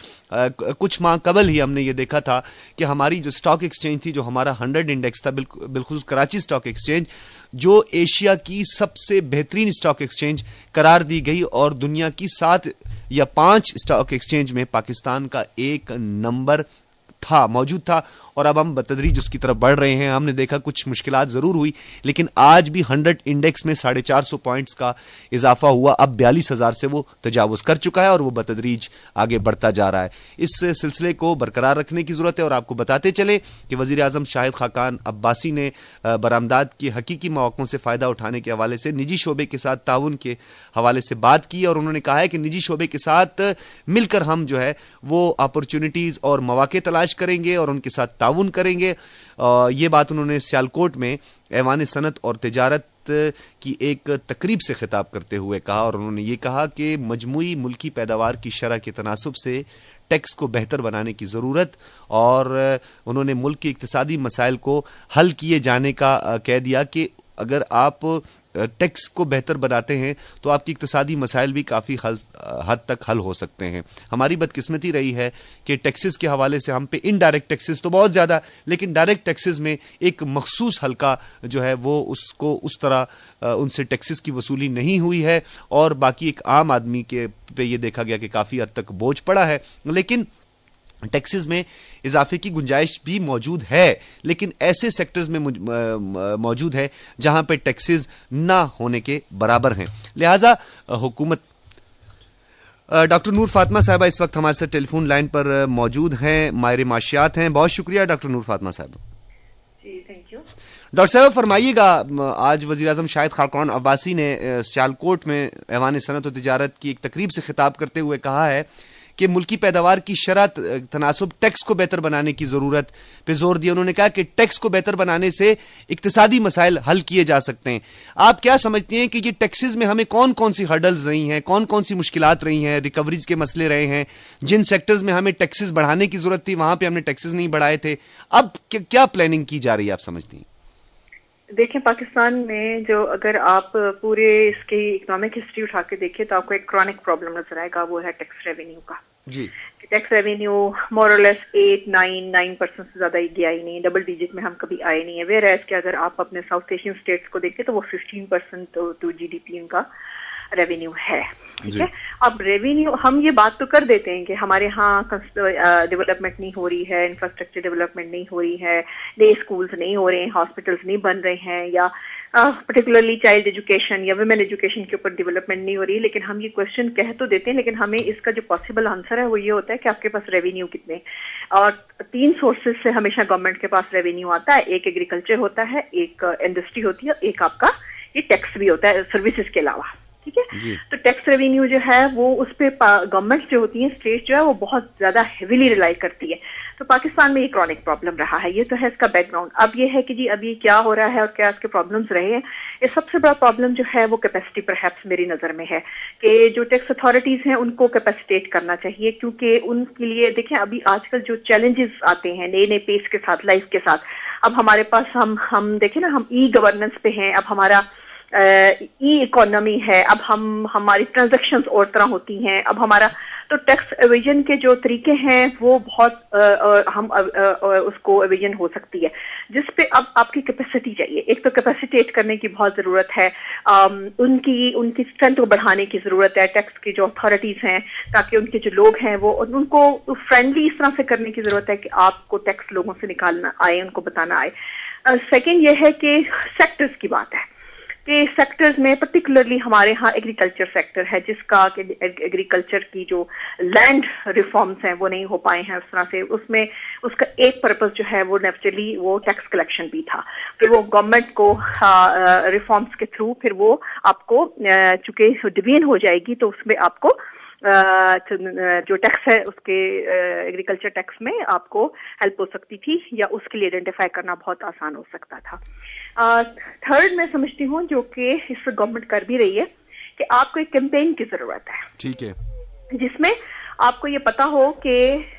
کچھ ماہ قبل ہی ہم نے یہ دیکھا تھا کہ ہماری جو سٹاک ایکسچینج تھی، جو ہمارا ہنڈریڈ انڈیکس تھا، بالخصوص کراچی سٹاک ایکسچینج، جو ایشیا کی سب سے بہترین سٹاک ایکسچینج قرار دی گئی، اور دنیا کی سات یا پانچ سٹاک ایکسچینج میں پاکستان کا ایک نمبر تھا، موجود تھا. اور اب ہم بتدریج اس کی طرف بڑھ رہے ہیں. ہم نے دیکھا کچھ مشکلات ضرور ہوئی، لیکن آج بھی ہنڈریڈ انڈیکس میں ساڑھے چار سو پوائنٹس کا اضافہ ہوا. اب بیالیس ہزار سے وہ تجاوز کر چکا ہے اور وہ بتدریج آگے بڑھتا جا رہا ہے. اس سلسلے کو برقرار رکھنے کی ضرورت ہے. اور آپ کو بتاتے چلے کہ وزیر اعظم شاہد خاقان عباسی نے برآمدات کے حقیقی مواقعوں سے فائدہ اٹھانے کے حوالے سے نجی شعبے کے ساتھ تعاون کے حوالے سے بات کی، اور انہوں نے کہا ہے کہ نجی شعبے کے ساتھ مل کر ہم جو ہے وہ اپرچونٹیز اور مواقع تلاش کریں گے اور ان کے ساتھ تعاون کریں گے. یہ بات انہوں نے سیالکوٹ میں ایوان صنعت اور تجارت کی ایک تقریب سے خطاب کرتے ہوئے کہا. اور انہوں نے یہ کہا کہ مجموعی ملکی پیداوار کی شرح کے تناسب سے ٹیکس کو بہتر بنانے کی ضرورت، اور انہوں نے ملک کے اقتصادی مسائل کو حل کیے جانے کا کہہ دیا کہ اگر آپ ٹیکس کو بہتر بناتے ہیں تو آپ کی اقتصادی مسائل بھی کافی حد تک حل ہو سکتے ہیں. ہماری بدقسمتی رہی ہے کہ ٹیکسز کے حوالے سے ہم پہ انڈائریکٹ ٹیکسز تو بہت زیادہ، لیکن ڈائریکٹ ٹیکسز میں ایک مخصوص حلقہ جو ہے وہ اس کو اس طرح ان سے ٹیکسز کی وصولی نہیں ہوئی ہے، اور باقی ایک عام آدمی کے پہ یہ دیکھا گیا کہ کافی حد تک بوجھ پڑا ہے. لیکن ٹیکسز میں اضافے کی گنجائش بھی موجود ہے، لیکن ایسے سیکٹرز میں موجود ہے جہاں پہ ٹیکسز نہ ہونے کے برابر ہیں. لہذا حکومت. ڈاکٹر نور فاطمہ صاحبہ اس وقت ہمارے ساتھ ٹیلی فون لائن پر موجود ہیں، ماہر معاشیات ہیں. بہت شکریہ ڈاکٹر نور فاطمہ صاحبہ. جی تھینک یو. ڈاکٹر صاحب فرمائیے گا، آج وزیر اعظم شاہد خاقان عباسی نے سیالکوٹ میں ایوان صنعت و تجارت کی ایک تقریب سے خطاب کرتے ہوئے کہا ہے کہ ملکی پیداوار کی شرح تناسب ٹیکس کو بہتر بنانے کی ضرورت پہ زور دیا. انہوں نے کہا کہ ٹیکس کو بہتر بنانے سے اقتصادی مسائل حل کیے جا سکتے ہیں. آپ کیا سمجھتے ہیں کہ یہ ٹیکسز میں ہمیں کون کون سی ہرڈلز رہی ہیں, کون کون سی مشکلات رہی ہیں, ریکوریز کے مسئلے رہے ہیں, جن سیکٹرز میں ہمیں ٹیکسز بڑھانے کی ضرورت تھی وہاں پہ ہم نے ٹیکسز نہیں بڑھائے تھے, اب کیا پلاننگ کی جا رہی ہے آپ سمجھتی ہیں؟ دیکھیں, پاکستان میں جو اگر آپ پورے اس کی اکنامک ہسٹری اٹھا کے دیکھیں تو آپ کو ایک کرونک پرابلم نظر آئے گا, وہ ہے ٹیکس ریونیو کا. جی, tax revenue more or less eight nine nine percent سے زیادہ گیا ہی نہیں, ڈبل ڈیجٹ میں ہم کبھی آئے نہیں ہیں. ویئر ایز کہ اگر آپ اپنے ساؤتھ ایشین اسٹیٹس کو دیکھیں تو وہ fifteen percent to G D P ان کا ریونیو ہے. ٹھیک ہے, اب ریونیو ہم یہ بات تو کر دیتے ہیں کہ ہمارے ہاں ڈیولپمنٹ نہیں ہو رہی ہے, انفراسٹرکچر ڈیولپمنٹ نہیں ہو رہی ہے, نئے اسکولس نہیں ہو رہے ہیں, ہاسپٹلس نہیں بن رہے ہیں, یا پرٹیکولرلی چائلڈ ایجوکیشن یا ویمن ایجوکیشن کے اوپر ڈیولپمنٹ نہیں ہو رہی. لیکن ہم یہ کوشچن کہہ تو دیتے ہیں, لیکن ہمیں اس کا جو پاسبل آنسر ہے وہ یہ ہوتا ہے کہ آپ کے پاس ریونیو کتنے, اور تین سورسز سے ہمیشہ گورنمنٹ کے پاس ریونیو آتا ہے. ایک ایگریکلچر ہوتا ہے, ایک انڈسٹری ہوتی ہے, ایک آپ کا یہ ٹیکس بھی ہوتا ہے سروسز کے علاوہ. ٹھیک ہے, تو ٹیکس ریونیو جو ہے وہ اس پہ گورنمنٹ جو ہوتی ہیں اسٹیٹ جو ہے وہ بہت زیادہ ہیویلی ریلائی کرتی ہے. تو پاکستان میں یہ کرونک پرابلم رہا ہے, یہ تو ہے اس کا بیک گراؤنڈ. اب یہ ہے کہ جی ابھی کیا ہو رہا ہے اور کیا اس کے پرابلمس رہے ہیں. یہ سب سے بڑا پرابلم جو ہے وہ کیپیسٹی پرہیپس میری نظر میں ہے کہ جو ٹیکس اتھارٹیز ہیں ان کو کیپیسٹیٹ کرنا چاہیے, کیونکہ ان کے لیے دیکھیں ابھی آج کل جو چیلنجز آتے ہیں نئے نئے پیس کے ساتھ, لائف کے ساتھ. اب ہمارے پاس ہم ہم دیکھیں نا, ہم ای گورننس پہ ہیں, اب ہمارا ای اکانومی ہے, اب ہم ہماری ٹرانزیکشنز اور طرح ہوتی ہیں, اب ہمارا تو ٹیکس ایویژن کے جو طریقے ہیں وہ بہت ہم اس کو ایویژن ہو سکتی ہے, جس پہ اب آپ کی کیپیسٹی چاہیے. ایک تو کیپیسیٹیٹ کرنے کی بہت ضرورت ہے, ان کی ان کی اسٹرینتھ کو بڑھانے کی ضرورت ہے ٹیکس کی جو اتھارٹیز ہیں, تاکہ ان کے جو لوگ ہیں وہ ان کو فرینڈلی اس طرح سے کرنے کی ضرورت ہے کہ آپ کو ٹیکس لوگوں سے نکالنا آئے, ان کو بتانا آئے. سیکنڈ یہ ہے کہ سیکٹرز کی بات ہے کہ سیکٹرز میں پرٹیکولرلی ہمارے ہاں ایگریکلچر سیکٹر ہے, جس کا کہ ایگریکلچر کی جو لینڈ ریفارمز ہیں وہ نہیں ہو پائے ہیں اس طرح سے. اس میں اس کا ایک پرپز جو ہے وہ نیچرلی وہ ٹیکس کلیکشن بھی تھا, پھر وہ گورنمنٹ کو ریفارمز کے تھرو پھر وہ آپ کو چونکہ ڈویژن ہو جائے گی تو اس میں آپ کو جو ٹیکس ہے اس کے ایگریکلچر ٹیکس میں آپ کو ہیلپ ہو سکتی تھی, یا اس کے لیے آئیڈینٹیفائی کرنا بہت آسان ہو سکتا تھا. تھرڈ میں سمجھتی ہوں جو کہ اس سے گورنمنٹ کر بھی رہی ہے کہ آپ کو ایک کیمپین کی ضرورت ہے. ٹھیک ہے, جس میں آپ کو یہ پتا ہو کہ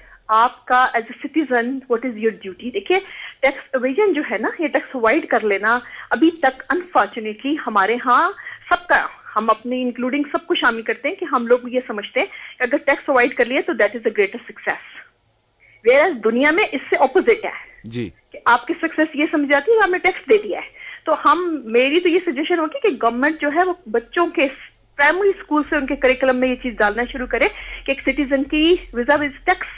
آپ کا as a citizen what is your duty. دیکھیے, ٹیکس ایویژن جو ہے نا, یہ ٹیکس اوائڈ کر لینا ابھی تک انفارچونیٹلی ہمارے ہاں سب کا, ہم اپنی انکلوڈنگ سب کو شامل کرتے ہیں کہ ہم لوگ یہ سمجھتے ہیں کہ اگر ٹیکس اوائڈ کر لیے تو that is a greatest success, whereas دنیا میں اس سے اپوزٹ ہے. جی, کہ آپ کی سکسیس یہ سمجھ جاتی ہے کہ آپ نے ٹیکس دے دیا ہے. تو ہم میری تو یہ سجیشن ہوگی کہ گورنمنٹ جو ہے وہ بچوں کے پرائمری اسکول سے ان کے کریکولم میں یہ چیز ڈالنا شروع کرے کہ ایک سٹیزن کی وزا وز ٹیکس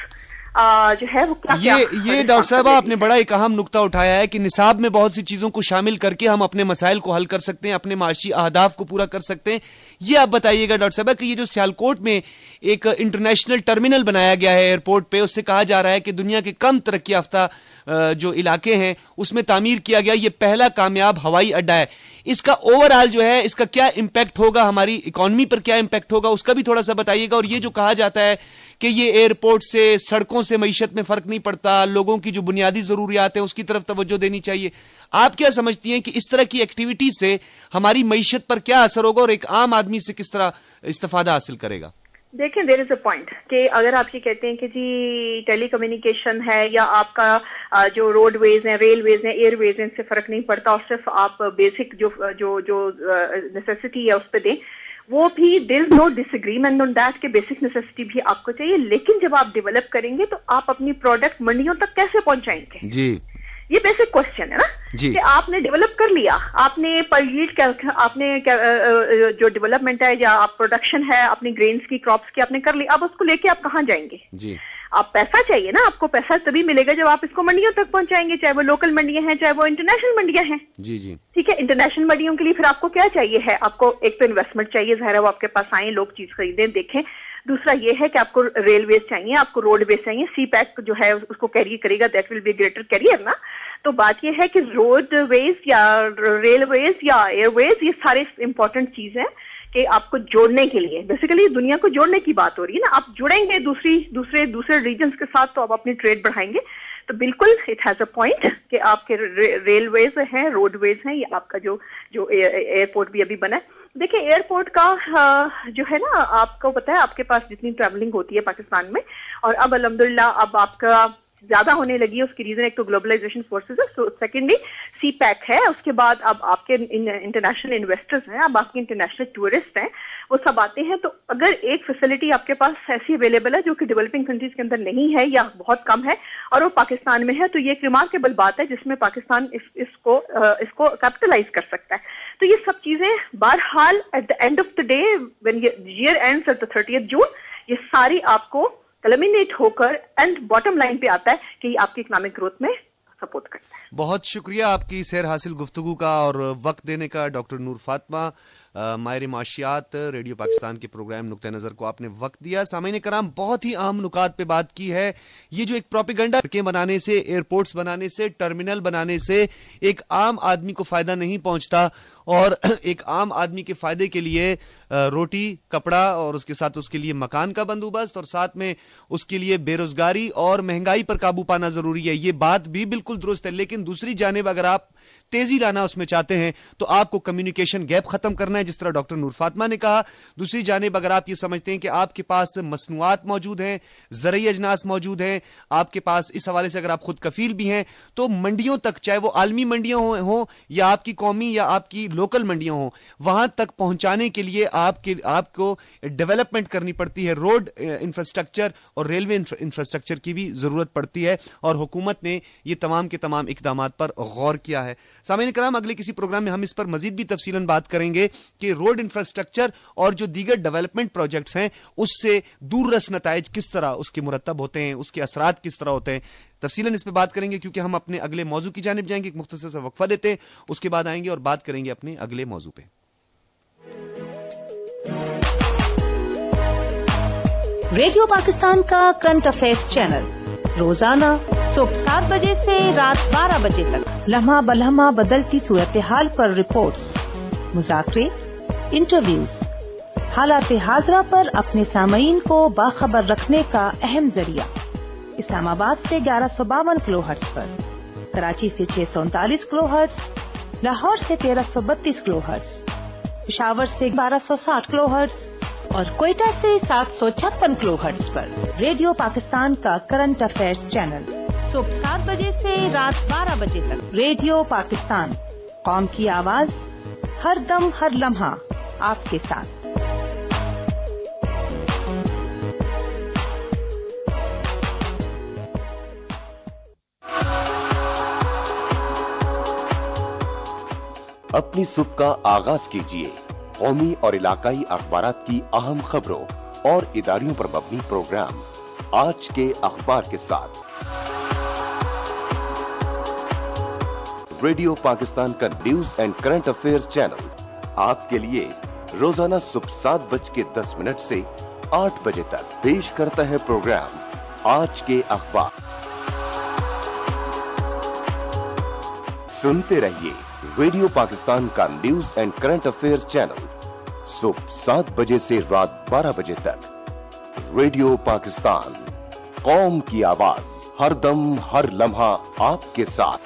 جو ہے وہ کیا یہ یہ ڈاکٹر صاحبہ آپ نے بڑا ایک اہم نقطہ اٹھایا ہے کہ نصاب میں بہت سی چیزوں کو شامل کر کے ہم اپنے مسائل کو حل کر سکتے ہیں, اپنے معاشی اہداف کو پورا کر سکتے ہیں. یہ آپ بتائیے گا ڈاکٹر صاحبہ کہ یہ جو سیالکوٹ میں ایک انٹرنیشنل ٹرمینل بنایا گیا ہے ایئرپورٹ پہ, اس سے کہا جا رہا ہے کہ دنیا کے کم ترقی یافتہ جو علاقے ہیں اس میں تعمیر کیا گیا یہ پہلا کامیاب ہوائی اڈا ہے. اس کا اوور آل جو ہے اس کا کیا امپیکٹ ہوگا, ہماری اکانومی پر کیا امپیکٹ ہوگا, اس کا بھی تھوڑا سا بتائیے گا. اور یہ جو کہا جاتا ہے کہ یہ ایئرپورٹ سے سڑکوں سے معیشت میں فرق نہیں پڑتا, لوگوں کی جو بنیادی ضروریات ہیں اس کی طرف توجہ دینی چاہیے, آپ کیا سمجھتی ہیں کہ اس طرح کی ایکٹیویٹی سے ہماری معیشت پر کیا اثر ہوگا اور ایک عام آدمی سے کس طرح استفادہ حاصل کرے گا؟ دیکھیں, دیر از اے پوائنٹ کہ اگر آپ یہ کہتے ہیں کہ جی ٹیلی کمیونیکیشن ہے یا آپ کا جو روڈ ویز ہیں, ریل ویز ہیں, ایئر ویز ہیں, ان سے فرق نہیں پڑتا اور صرف آپ بیسک جو جو جو نیسیسٹی ہے اس پہ دیں, وہ بھی there is no disagreement on that کہ بیسک نیسیسٹی بھی آپ کو چاہیے. لیکن جب آپ ڈیولپ کریں گے تو آپ اپنی پروڈکٹ منڈیوں تک کیسے پہنچائیں گے؟ جی, یہ بیسک کوشچن ہے نا کہ آپ نے ڈیولپ کر لیا, آپ نے پر ییلڈ آپ نے جو ڈیولپمنٹ ہے یا آپ پروڈکشن ہے اپنی گرینز کی, کراپس کی آپ نے کر لی, اب اس کو لے کے آپ کہاں جائیں گے؟ جی, آپ پیسہ چاہیے نا, آپ کو پیسہ تبھی ملے گا جب آپ اس کو منڈیوں تک پہنچائیں گے, چاہے وہ لوکل منڈیاں ہیں چاہے وہ انٹرنیشنل منڈیاں ہیں. جی جی ٹھیک ہے, انٹرنیشنل منڈیوں کے لیے پھر آپ کو کیا چاہیے ہے؟ آپ کو ایک تو انویسٹمنٹ چاہیے, ظاہر ہے وہ آپ کے پاس آئیں, لوگ چیز خریدیں, دیکھیں. دوسرا یہ ہے کہ آپ کو ریل ویز چاہیے, آپ کو روڈ ویز چاہیے, سی پیک جو ہے اس کو کیری کرے گا, that will be greater career نا. تو بات یہ ہے کہ روڈ ویز یا ریل ویز یا ایئر ویز یہ سارے امپورٹنٹ چیز ہیں کہ آپ کو جوڑنے کے لیے، بیسیکلی دنیا کو جوڑنے کی بات ہو رہی ہے نا، آپ جڑیں گے دوسری دوسرے دوسرے ریجنز کے ساتھ تو آپ اپنی ٹریڈ بڑھائیں گے. تو بالکل اٹ ہیز اے پوائنٹ کہ آپ کے ریلویز ہیں، روڈ ویز ہیں، یا آپ کا جو جو ایئرپورٹ بھی ابھی بنا ہے. دیکھیں ایئرپورٹ کا جو ہے نا، آپ کو پتا ہے آپ کے پاس جتنی ٹریولنگ ہوتی ہے پاکستان میں، اور اب الحمدللہ اب آپ کا زیادہ ہونے لگی ہے. اس کی ریزن ایک تو گلوبلائزیشن فورسز ہے، سیکنڈلی سی پیک ہے، اس کے بعد اب آپ کے انٹرنیشنل انویسٹرز ہیں، اب آپ کے انٹرنیشنل ٹورسٹ ہیں، وہ سب آتے ہیں. تو اگر ایک فیسلٹی آپ کے پاس ایسی اویلیبل ہے جو کہ ڈیولپنگ کنٹریز کے اندر نہیں ہے یا بہت کم ہے، اور وہ پاکستان میں ہے، تو یہ ایک ریمارکیبل بات ہے جس میں پاکستان اس, اس کو اس کو کیپٹلائز کر سکتا ہے. تو یہ سب چیزیں بہرحال at the end of the day when year ends at the thirtieth June, یہ ساری آپ کو کلمینیٹ ہو کر اینڈ باٹم لائن پہ آتا ہے کہ یہ آپ کی اکنامک گروتھ میں سپورٹ کرتا ہے. بہت شکریہ آپ کی سیر حاصل گفتگو کا اور وقت دینے کا ڈاکٹر نور فاطمہ، ماہر معاشیات، ریڈیو پاکستان کے پروگرام نقطہ نظر کو آپ نے وقت دیا. سامعین کرام، بہت ہی اہم نکات پہ بات کی ہے. یہ جو ایک پروپیگنڈا سڑکیں بنانے سے، ایئرپورٹس بنانے سے، ٹرمینل بنانے سے ایک عام آدمی کو فائدہ نہیں پہنچتا، اور ایک عام آدمی کے فائدے کے لیے روٹی، کپڑا اور اس کے ساتھ اس کے لیے مکان کا بندوبست، اور ساتھ میں اس کے لیے بے روزگاری اور مہنگائی پر قابو پانا ضروری ہے. یہ بات بھی بالکل درست ہے، لیکن دوسری جانب اگر آپ تیزی لانا اس میں چاہتے ہیں تو آپ کو کمیونیکیشن گیپ ختم کرنا ہے، جس طرح ڈاکٹر نور فاطمہ نے کہا. دوسری جانب اگر آپ یہ سمجھتے ہیں کہ آپ کے پاس مصنوعات موجود ہیں، زرعی اجناس موجود ہیں، آپ کے پاس اس حوالے سے اگر آپ خود کفیل بھی ہیں، تو منڈیوں تک، چاہے وہ عالمی منڈیاں ہوں یا آپ کی قومی یا آپ کی لوکل منڈیاں ہوں، وہاں تک پہنچانے کے لیے آپ کے آپ کو ڈیولپمنٹ کرنی پڑتی ہے. روڈ انفراسٹرکچر اور ریلوے انفراسٹرکچر کی بھی ضرورت پڑتی ہے، اور حکومت نے یہ تمام کے تمام اقدامات پر غور کیا ہے. سامعین کرام، اگلے کسی پروگرام میں ہم اس پر مزید بھی تفصیلاً بات کریں گے کہ روڈ انفراسٹرکچر اور جو دیگر ڈیولپمنٹ پروجیکٹس ہیں اس سے دور رس نتائج کس طرح اس کے مرتب ہوتے ہیں، اس کے اثرات کس طرح ہوتے ہیں. تفصیلاً اس پہ بات کریں گے، کیونکہ ہم اپنے اگلے موضوع کی جانب جائیں گے. ایک مختصر سا وقفہ لیتے ہیں، اس کے بعد آئیں گے اور بات کریں گے اپنے اگلے موضوع پہ. ریڈیو پاکستان کا کرنٹ افیئرز چینل روزانہ صبح سات بجے سے رات بارہ بجے تک لمحہ بلمحہ بدلتی صورتحال پر رپورٹس، مذاکرے، انٹرویوز، حالات حاضرہ پر اپنے سامعین کو باخبر رکھنے کا اہم ذریعہ. اسلام آباد سے گیارہ سو باون کلو ہرٹز پر، کراچی سے چھ سو انتالیس کلو ہرٹز، لاہور سے تیرہ سو بتیس کلو ہرٹز، پشاور سے بارہ سو ساٹھ کلو ہرٹز اور کوئٹہ سے سات سو چھپن کلو ہرٹز پر ریڈیو پاکستان کا کرنٹ افیئرز چینل صبح سات بجے سے رات بارہ بجے تک. ریڈیو پاکستان، قوم کی آواز، ہر دم ہر لمحہ آپ کے ساتھ. اپنی صبح کا آغاز کیجیے قومی اور علاقائی اخبارات کی اہم خبروں اور اداریوں پر مبنی پروگرام آج کے اخبار کے ساتھ. ریڈیو پاکستان کا news and current affairs channel آپ کے لیے روزانہ صبح سات بج کے دس منٹ سے آٹھ بجے تک پیش کرتا ہے پروگرام آج کے اخبار. سنتے رہیے ریڈیو پاکستان کا news and current affairs channel صبح سات بجے سے رات بارہ بجے تک. ریڈیو پاکستان، قوم کی آواز، ہر دم ہر لمحہ آپ کے ساتھ.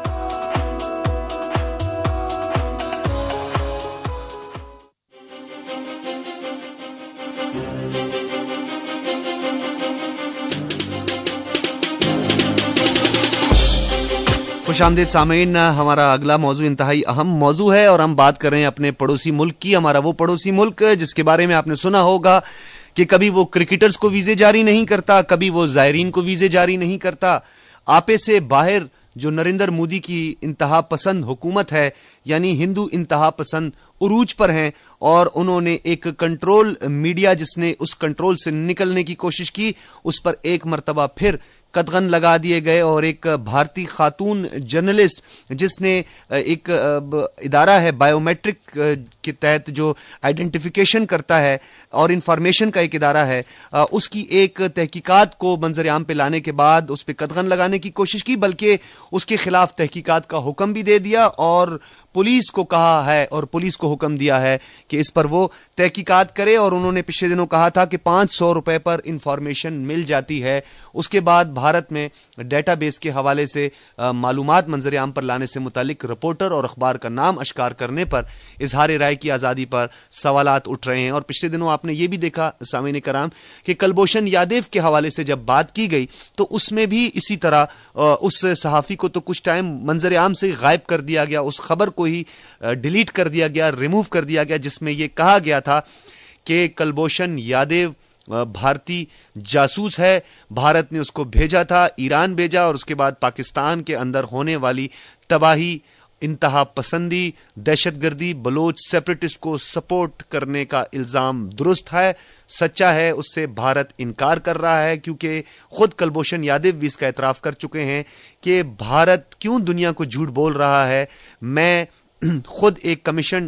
خوش آمدید سامعین. ہمارا اگلا موضوع انتہائی اہم موضوع ہے اور ہم بات کر رہے ہیں اپنے پڑوسی ملک کی. ہمارا وہ پڑوسی ملک جس کے بارے میں آپ نے سنا ہوگا کہ کبھی وہ کرکٹرز کو ویزے جاری نہیں کرتا، کبھی وہ زائرین کو ویزے جاری نہیں کرتا. آپے سے باہر جو نریندر مودی کی انتہا پسند حکومت ہے، یعنی ہندو انتہا پسند عروج پر ہیں، اور انہوں نے ایک کنٹرول میڈیا جس نے اس کنٹرول سے نکلنے کی کوشش کی، اس پر ایک مرتبہ پھر قدغن لگا دیے گئے. اور ایک بھارتی خاتون جرنلسٹ جس نے ایک ادارہ ہے بایو میٹرک کے تحت جو آئیڈینٹیفیکیشن کرتا ہے اور انفارمیشن کا ایک ادارہ ہے، اس کی ایک تحقیقات کو منظر عام پہ لانے کے بعد اس پہ قدغن لگانے کی کوشش کی، بلکہ اس کے خلاف تحقیقات کا حکم بھی دے دیا اور پولیس کو کہا ہے اور پولیس کو حکم دیا ہے کہ اس پر وہ تحقیقات کرے, اور انہوں نے پچھلے دنوں کہا تھا کہ پانچ سو روپے پر انفارمیشن مل جاتی ہے. اس کے بعد بھارت میں ڈیٹا بیس کے حوالے سے معلومات منظر عام پر لانے سے متعلق رپورٹر اور اخبار کا نام اشکار کرنے پر اظہار رائے کی آزادی پر سوالات اٹھ رہے ہیں. اور پچھلے دنوں آپ نے یہ بھی دیکھا سامعین کرام کہ کلبھوشن یادیو کے حوالے سے جب بات کی گئی تو اس میں بھی اسی طرح اس صحافی کو تو کچھ ٹائم منظر عام سے غائب کر دیا گیا, اس خبر کو ہی ڈیلیٹ کر دیا گیا, ریموو کر دیا گیا, جس میں یہ کہا گیا تھا کہ کلبھوشن یادیو بھارتی جاسوس ہے, بھارت نے اس کو بھیجا تھا, ایران بھیجا, اور اس کے بعد پاکستان کے اندر ہونے والی تباہی, انتہا پسندی, دہشت گردی, بلوچ سیپریٹسٹ کو سپورٹ کرنے کا الزام درست ہے, سچا ہے, اس سے بھارت انکار کر رہا ہے, کیونکہ خود کلبھوشن یادیو بھی اس کا اعتراف کر چکے ہیں کہ بھارت کیوں دنیا کو جھوٹ بول رہا ہے. میں خود ایک کمیشن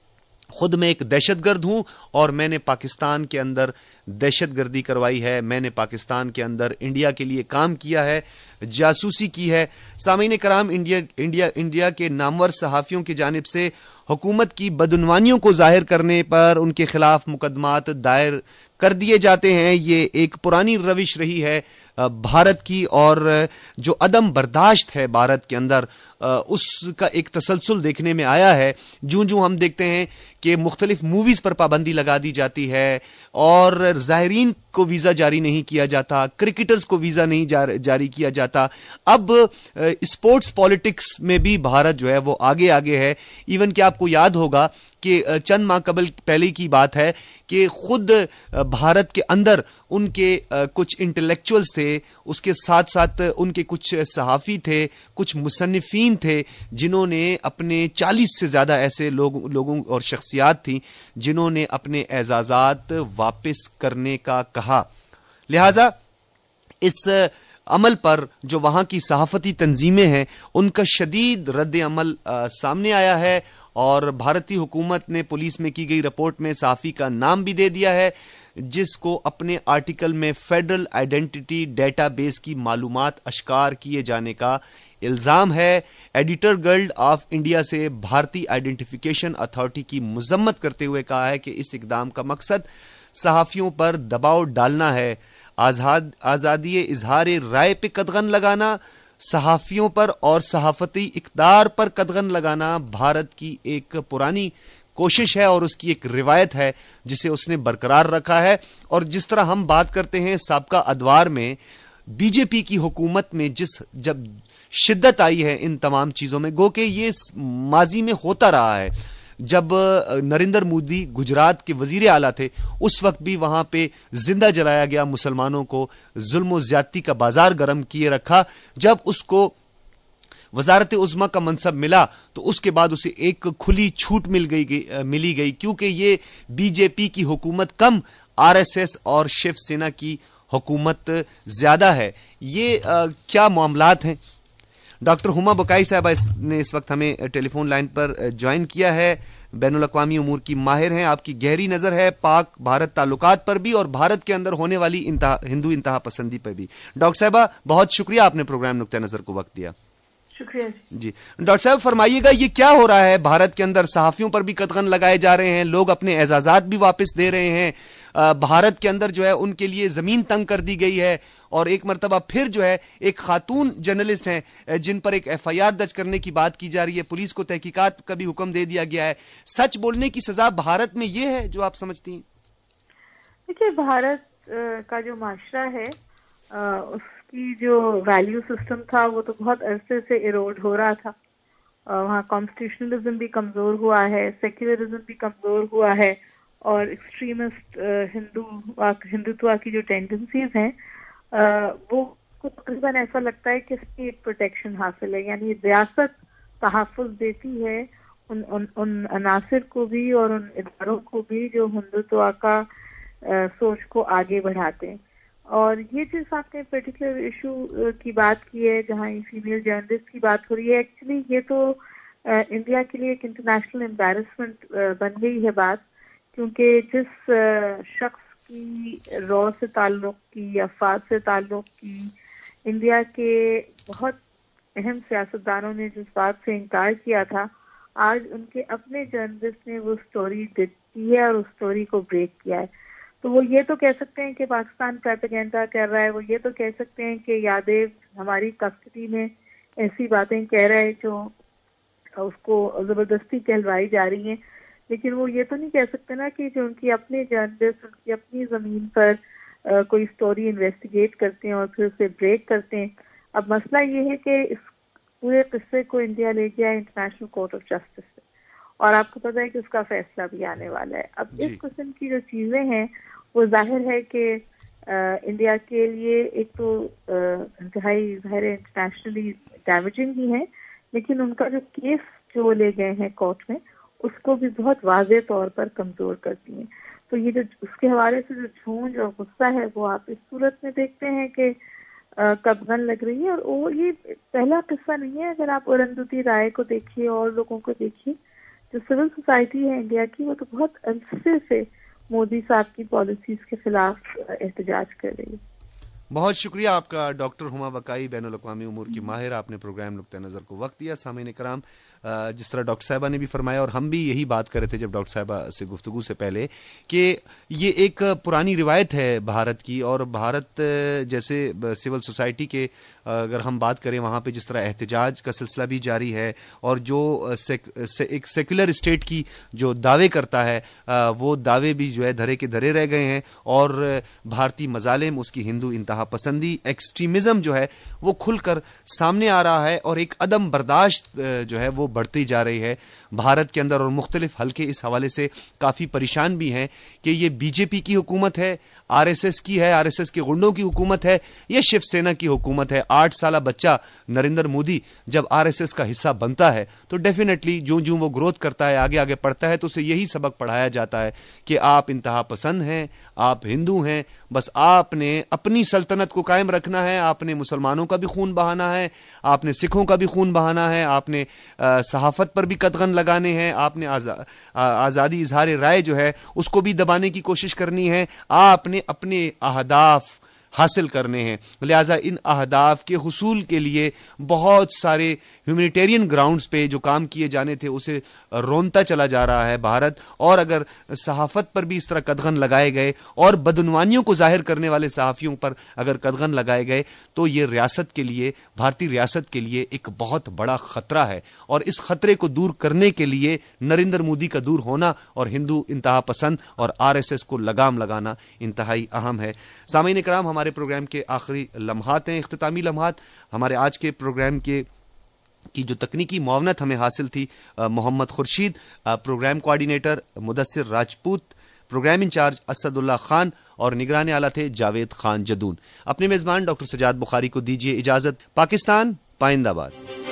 خود میں ایک دہشت گرد ہوں اور میں نے پاکستان کے اندر دہشت گردی کروائی ہے, میں نے پاکستان کے اندر انڈیا کے لیے کام کیا ہے, جاسوسی کی ہے. سامعین کرام, انڈیا انڈیا انڈیا کے نامور صحافیوں کی جانب سے حکومت کی بدعنوانیوں کو ظاہر کرنے پر ان کے خلاف مقدمات دائر کر دیے جاتے ہیں. یہ ایک پرانی روش رہی ہے بھارت کی, اور جو عدم برداشت ہے بھارت کے اندر اس کا ایک تسلسل دیکھنے میں آیا ہے. جوں جوں ہم دیکھتے ہیں کہ مختلف موویز پر پابندی لگا دی جاتی ہے اور زائرین کو ویزا جاری نہیں کیا جاتا, کرکٹرز کو ویزا نہیں جاری کیا جاتا, اب اسپورٹس پالیٹکس میں بھی بھارت جو ہے وہ آگے آگے ہے. ایون کہ آپ کو یاد ہوگا کہ چند ماہ قبل پہلے کی بات ہے کہ خود بھارت کے اندر ان کے کچھ انٹلیکچوئلز تھے, اس کے ساتھ ساتھ ان کے کچھ صحافی تھے, کچھ مصنفین تھے, جنہوں نے اپنے چالیس سے زیادہ ایسے لوگ لوگوں اور شخصیات تھیں جنہوں نے اپنے اعزازات واپس کرنے کا کہا. لہذا اس عمل پر جو وہاں کی صحافتی تنظیمیں ہیں ان کا شدید رد عمل سامنے آیا ہے, اور بھارتی حکومت نے پولیس میں کی گئی رپورٹ میں صحافی کا نام بھی دے دیا ہے, جس کو اپنے آرٹیکل میں فیڈرل آئیڈینٹی ڈیٹا بیس کی معلومات اشکار کیے جانے کا الزام ہے. ایڈیٹر گلڈ آف انڈیا سے بھارتی آئیڈینٹیفیکیشن اتھارٹی کی مذمت کرتے ہوئے کہا ہے کہ اس اقدام کا مقصد صحافیوں پر دباؤ ڈالنا ہے, آزاد آزادی اظہار رائے پہ قدغن لگانا, صحافیوں پر اور صحافتی اقدار پر قدغن لگانا بھارت کی ایک پرانی کوشش ہے اور اس کی ایک روایت ہے جسے اس نے برقرار رکھا ہے. اور جس طرح ہم بات کرتے ہیں سابقہ ادوار میں بی جے پی کی حکومت میں جس جب شدت آئی ہے ان تمام چیزوں میں, گو کہ یہ ماضی میں ہوتا رہا ہے. جب نریندر مودی گجرات کے وزیر اعلیٰ تھے اس وقت بھی وہاں پہ زندہ جلایا گیا, مسلمانوں کو ظلم و زیادتی کا بازار گرم کیے رکھا. جب اس کو وزارت عظمیٰ کا منصب ملا تو اس کے بعد اسے ایک کھلی چھوٹ مل گئی ملی گئی کیونکہ یہ بی جے پی کی حکومت کم آر ایس ایس اور شیو سینا کی حکومت زیادہ ہے. یہ آ, کیا معاملات ہیں؟ ڈاکٹر ہما بکائی صاحبہ نے اس وقت ہمیں ٹیلی فون لائن پر جوائن کیا ہے, بین الاقوامی امور کی ماہر ہیں, آپ کی گہری نظر ہے پاک بھارت تعلقات پر بھی اور بھارت کے اندر ہونے والی انتہا ہندو انتہا پسندی پر بھی. ڈاکٹر صاحبہ بہت شکریہ, آپ نے پروگرام نقطہ نظر کو وقت دیا. شکریہ جی. ڈاکٹر صاحب فرمائیے گا یہ کیا ہو رہا ہے بھارت کے اندر؟ صحافیوں پر بھی قدغن لگائے جا رہے ہیں, لوگ اپنے اعزازات بھی واپس دے رہے ہیں, بھارت کے اندر جو ہے ان کے لیے زمین تنگ کر دی گئی ہے, اور ایک مرتبہ پھر جو ہے ایک خاتون جرنلسٹ ہیں جن پر ایک ایف آئی آر درج کرنے کی بات کی جا رہی ہے, پولیس کو تحقیقات کا بھی حکم دے دیا گیا ہے. سچ بولنے کی سزا بھارت میں یہ ہے جو آپ سمجھتی ہیں؟ دیکھیے, بھارت کا جو معاشرہ ہے اس کی جو ویلیو سسٹم تھا وہ تو بہت عرصے سے ایروڈ ہو رہا تھا. وہاں کانسٹیٹیوشنلزم بھی کمزور ہوا ہے, سیکولرزم بھی کمزور ہوا ہے, اور ایکسٹریمسٹ ہندو ہندوتوا کی جو ٹینڈنسیز ہیں وہ تقریباً ایسا لگتا ہے کہ اس کی ایک پروٹیکشن حاصل ہے, یعنی ریاست تحفظ دیتی ہے ان ان ان عناصر کو بھی اور ان اداروں کو بھی جو ہندوتوا کا سوچ کو آگے بڑھاتے ہیں. اور یہ چیز آپ نے پرٹیکولر ایشو کی بات کی ہے جہاں فیمیل جرنلسٹ کی بات ہو رہی ہے, ایکچولی یہ تو انڈیا کے لیے ایک انٹرنیشنل امبیرسمنٹ بن گئی ہے بات, کیونکہ جس شخص کی را سے تعلق کی یا فاظ سے تعلق کی انڈیا کے بہت اہم سیاستدانوں نے جس بات سے انکار کیا تھا آج ان کے اپنے جرنلسٹ نے وہ اسٹوری کی ہے اور اس اسٹوری کو بریک کیا ہے. تو وہ یہ تو کہہ سکتے ہیں کہ پاکستان پروپیگنڈا کر رہا ہے, وہ یہ تو کہہ سکتے ہیں کہ یادیو ہماری کسٹڈی میں ایسی باتیں کہہ رہا ہے جو اس کو زبردستی کہلوائی جا رہی ہیں, لیکن وہ یہ تو نہیں کہہ سکتے نا کہ جو ان کی اپنے جرنلسٹ ان کی اپنی زمین پر آ, کوئی اسٹوری انویسٹیگیٹ کرتے ہیں اور پھر اسے بریک کرتے ہیں. اب مسئلہ یہ ہے کہ اس پورے قصے کو انڈیا لے گیا انٹرنیشنل کورٹ آف جسٹس سے, اور آپ کو پتہ ہے کہ اس کا فیصلہ بھی آنے والا ہے. اب اس قسم کی جو چیزیں ہیں وہ ظاہر ہے کہ آ, انڈیا کے لیے ایک تو انتہائی ظاہر انٹرنیشنلی ڈیمیجنگ ہی ہے, لیکن ان کا جو کیس جو لے گئے ہیں کورٹ میں اس کو بھی بہت واضح طور پر کمزور کرتی ہیں. تو یہ جو اس کے حوالے سے جو جھونج اور غصہ ہے وہ آپ اس صورت میں دیکھتے ہیں کہ کبغن لگ رہی ہے. اور وہ یہ پہلا قصہ نہیں ہے. اگر آپ ارندھتی رائے کو دیکھیے اور لوگوں کو دیکھیے, جو سول سوسائٹی ہے انڈیا کی وہ تو بہت عرصے سے مودی صاحب کی پالیسیز کے خلاف احتجاج کر رہی ہے. بہت شکریہ آپ کا ڈاکٹر ہما بقائی, بین الاقوامی امور کی ماہر. آپ نے پروگرام نقطہ نظر کو وقت دیا. سامعین کرام, جس طرح ڈاکٹر صاحبہ نے بھی فرمایا اور ہم بھی یہی بات کر رہے تھے جب ڈاکٹر صاحبہ سے گفتگو سے پہلے کہ یہ ایک پرانی روایت ہے بھارت کی, اور بھارت جیسے سول سوسائٹی کے اگر ہم بات کریں وہاں پہ جس طرح احتجاج کا سلسلہ بھی جاری ہے, اور جو ایک سیکولر اسٹیٹ کی جو دعوے کرتا ہے وہ دعوے بھی جو ہے دھرے کے دھرے رہ گئے ہیں, اور بھارتی مظالم, اس کی ہندو انتہا پسندی, ایکسٹریمزم جو ہے وہ کھل کر سامنے آ رہا ہے, اور ایک عدم برداشت جو ہے وہ بڑھتی جا رہی ہے بھارت کے اندر. اور مختلف حلقے اس حوالے سے کافی پریشان بھی ہیں کہ یہ بی جے پی کی حکومت ہے, آر ایس ایس کی ہے, آر ایس ایس کے غنڈوں کی حکومت ہے, یا شیو سینا کی حکومت ہے. آٹھ سالہ بچہ نریندر مودی جب آر ایس ایس کا حصہ بنتا ہے تو ڈیفینیٹلی جو جو وہ گروتھ کرتا ہے, آگے آگے پڑھتا ہے, تو اسے یہی سبق پڑھایا جاتا ہے کہ آپ انتہا پسند ہیں, آپ ہندو ہیں, بس آپ نے اپنی سلطنت کو قائم رکھنا ہے, آپ نے مسلمانوں کا بھی خون بہانا ہے, آپ نے سکھوں کا بھی خون بہانا ہے, آپ نے صحافت پر بھی قدغن لگانے ہیں, آپ نے آزادی اظہار رائے جو ہے اس کو بھی دبانے کی کوشش کرنی ہے, آپ نے اپنے اہداف حاصل کرنے ہیں. لہٰذا ان اہداف کے حصول کے لیے بہت سارے ہیومینیٹیرین گراؤنڈز پہ جو کام کیے جانے تھے اسے رونتا چلا جا رہا ہے بھارت. اور اگر صحافت پر بھی اس طرح قدغن لگائے گئے اور بدعنوانیوں کو ظاہر کرنے والے صحافیوں پر اگر قدغن لگائے گئے تو یہ ریاست کے لیے, بھارتی ریاست کے لیے ایک بہت بڑا خطرہ ہے. اور اس خطرے کو دور کرنے کے لیے نریندر مودی کا دور ہونا اور ہندو انتہا پسند اور آر ایس ایس کو لگام لگانا انتہائی اہم ہے. سامعین کرام, ہمارے پروگرام کے آخری لمحات ہیں, اختتامی لمحات. ہمارے آج کے پروگرام کے کی جو تکنیکی معاونت ہمیں حاصل تھی Muhammad Khurshid, programme coordinator Mudassar Rajput, programme incharge Asadullah Khan, اور نگران اعلیٰ تھے جاوید خان جدون. اپنے میزبان ڈاکٹر سجاد بخاری کو دیجیے اجازت. پاکستان پائندہ باد.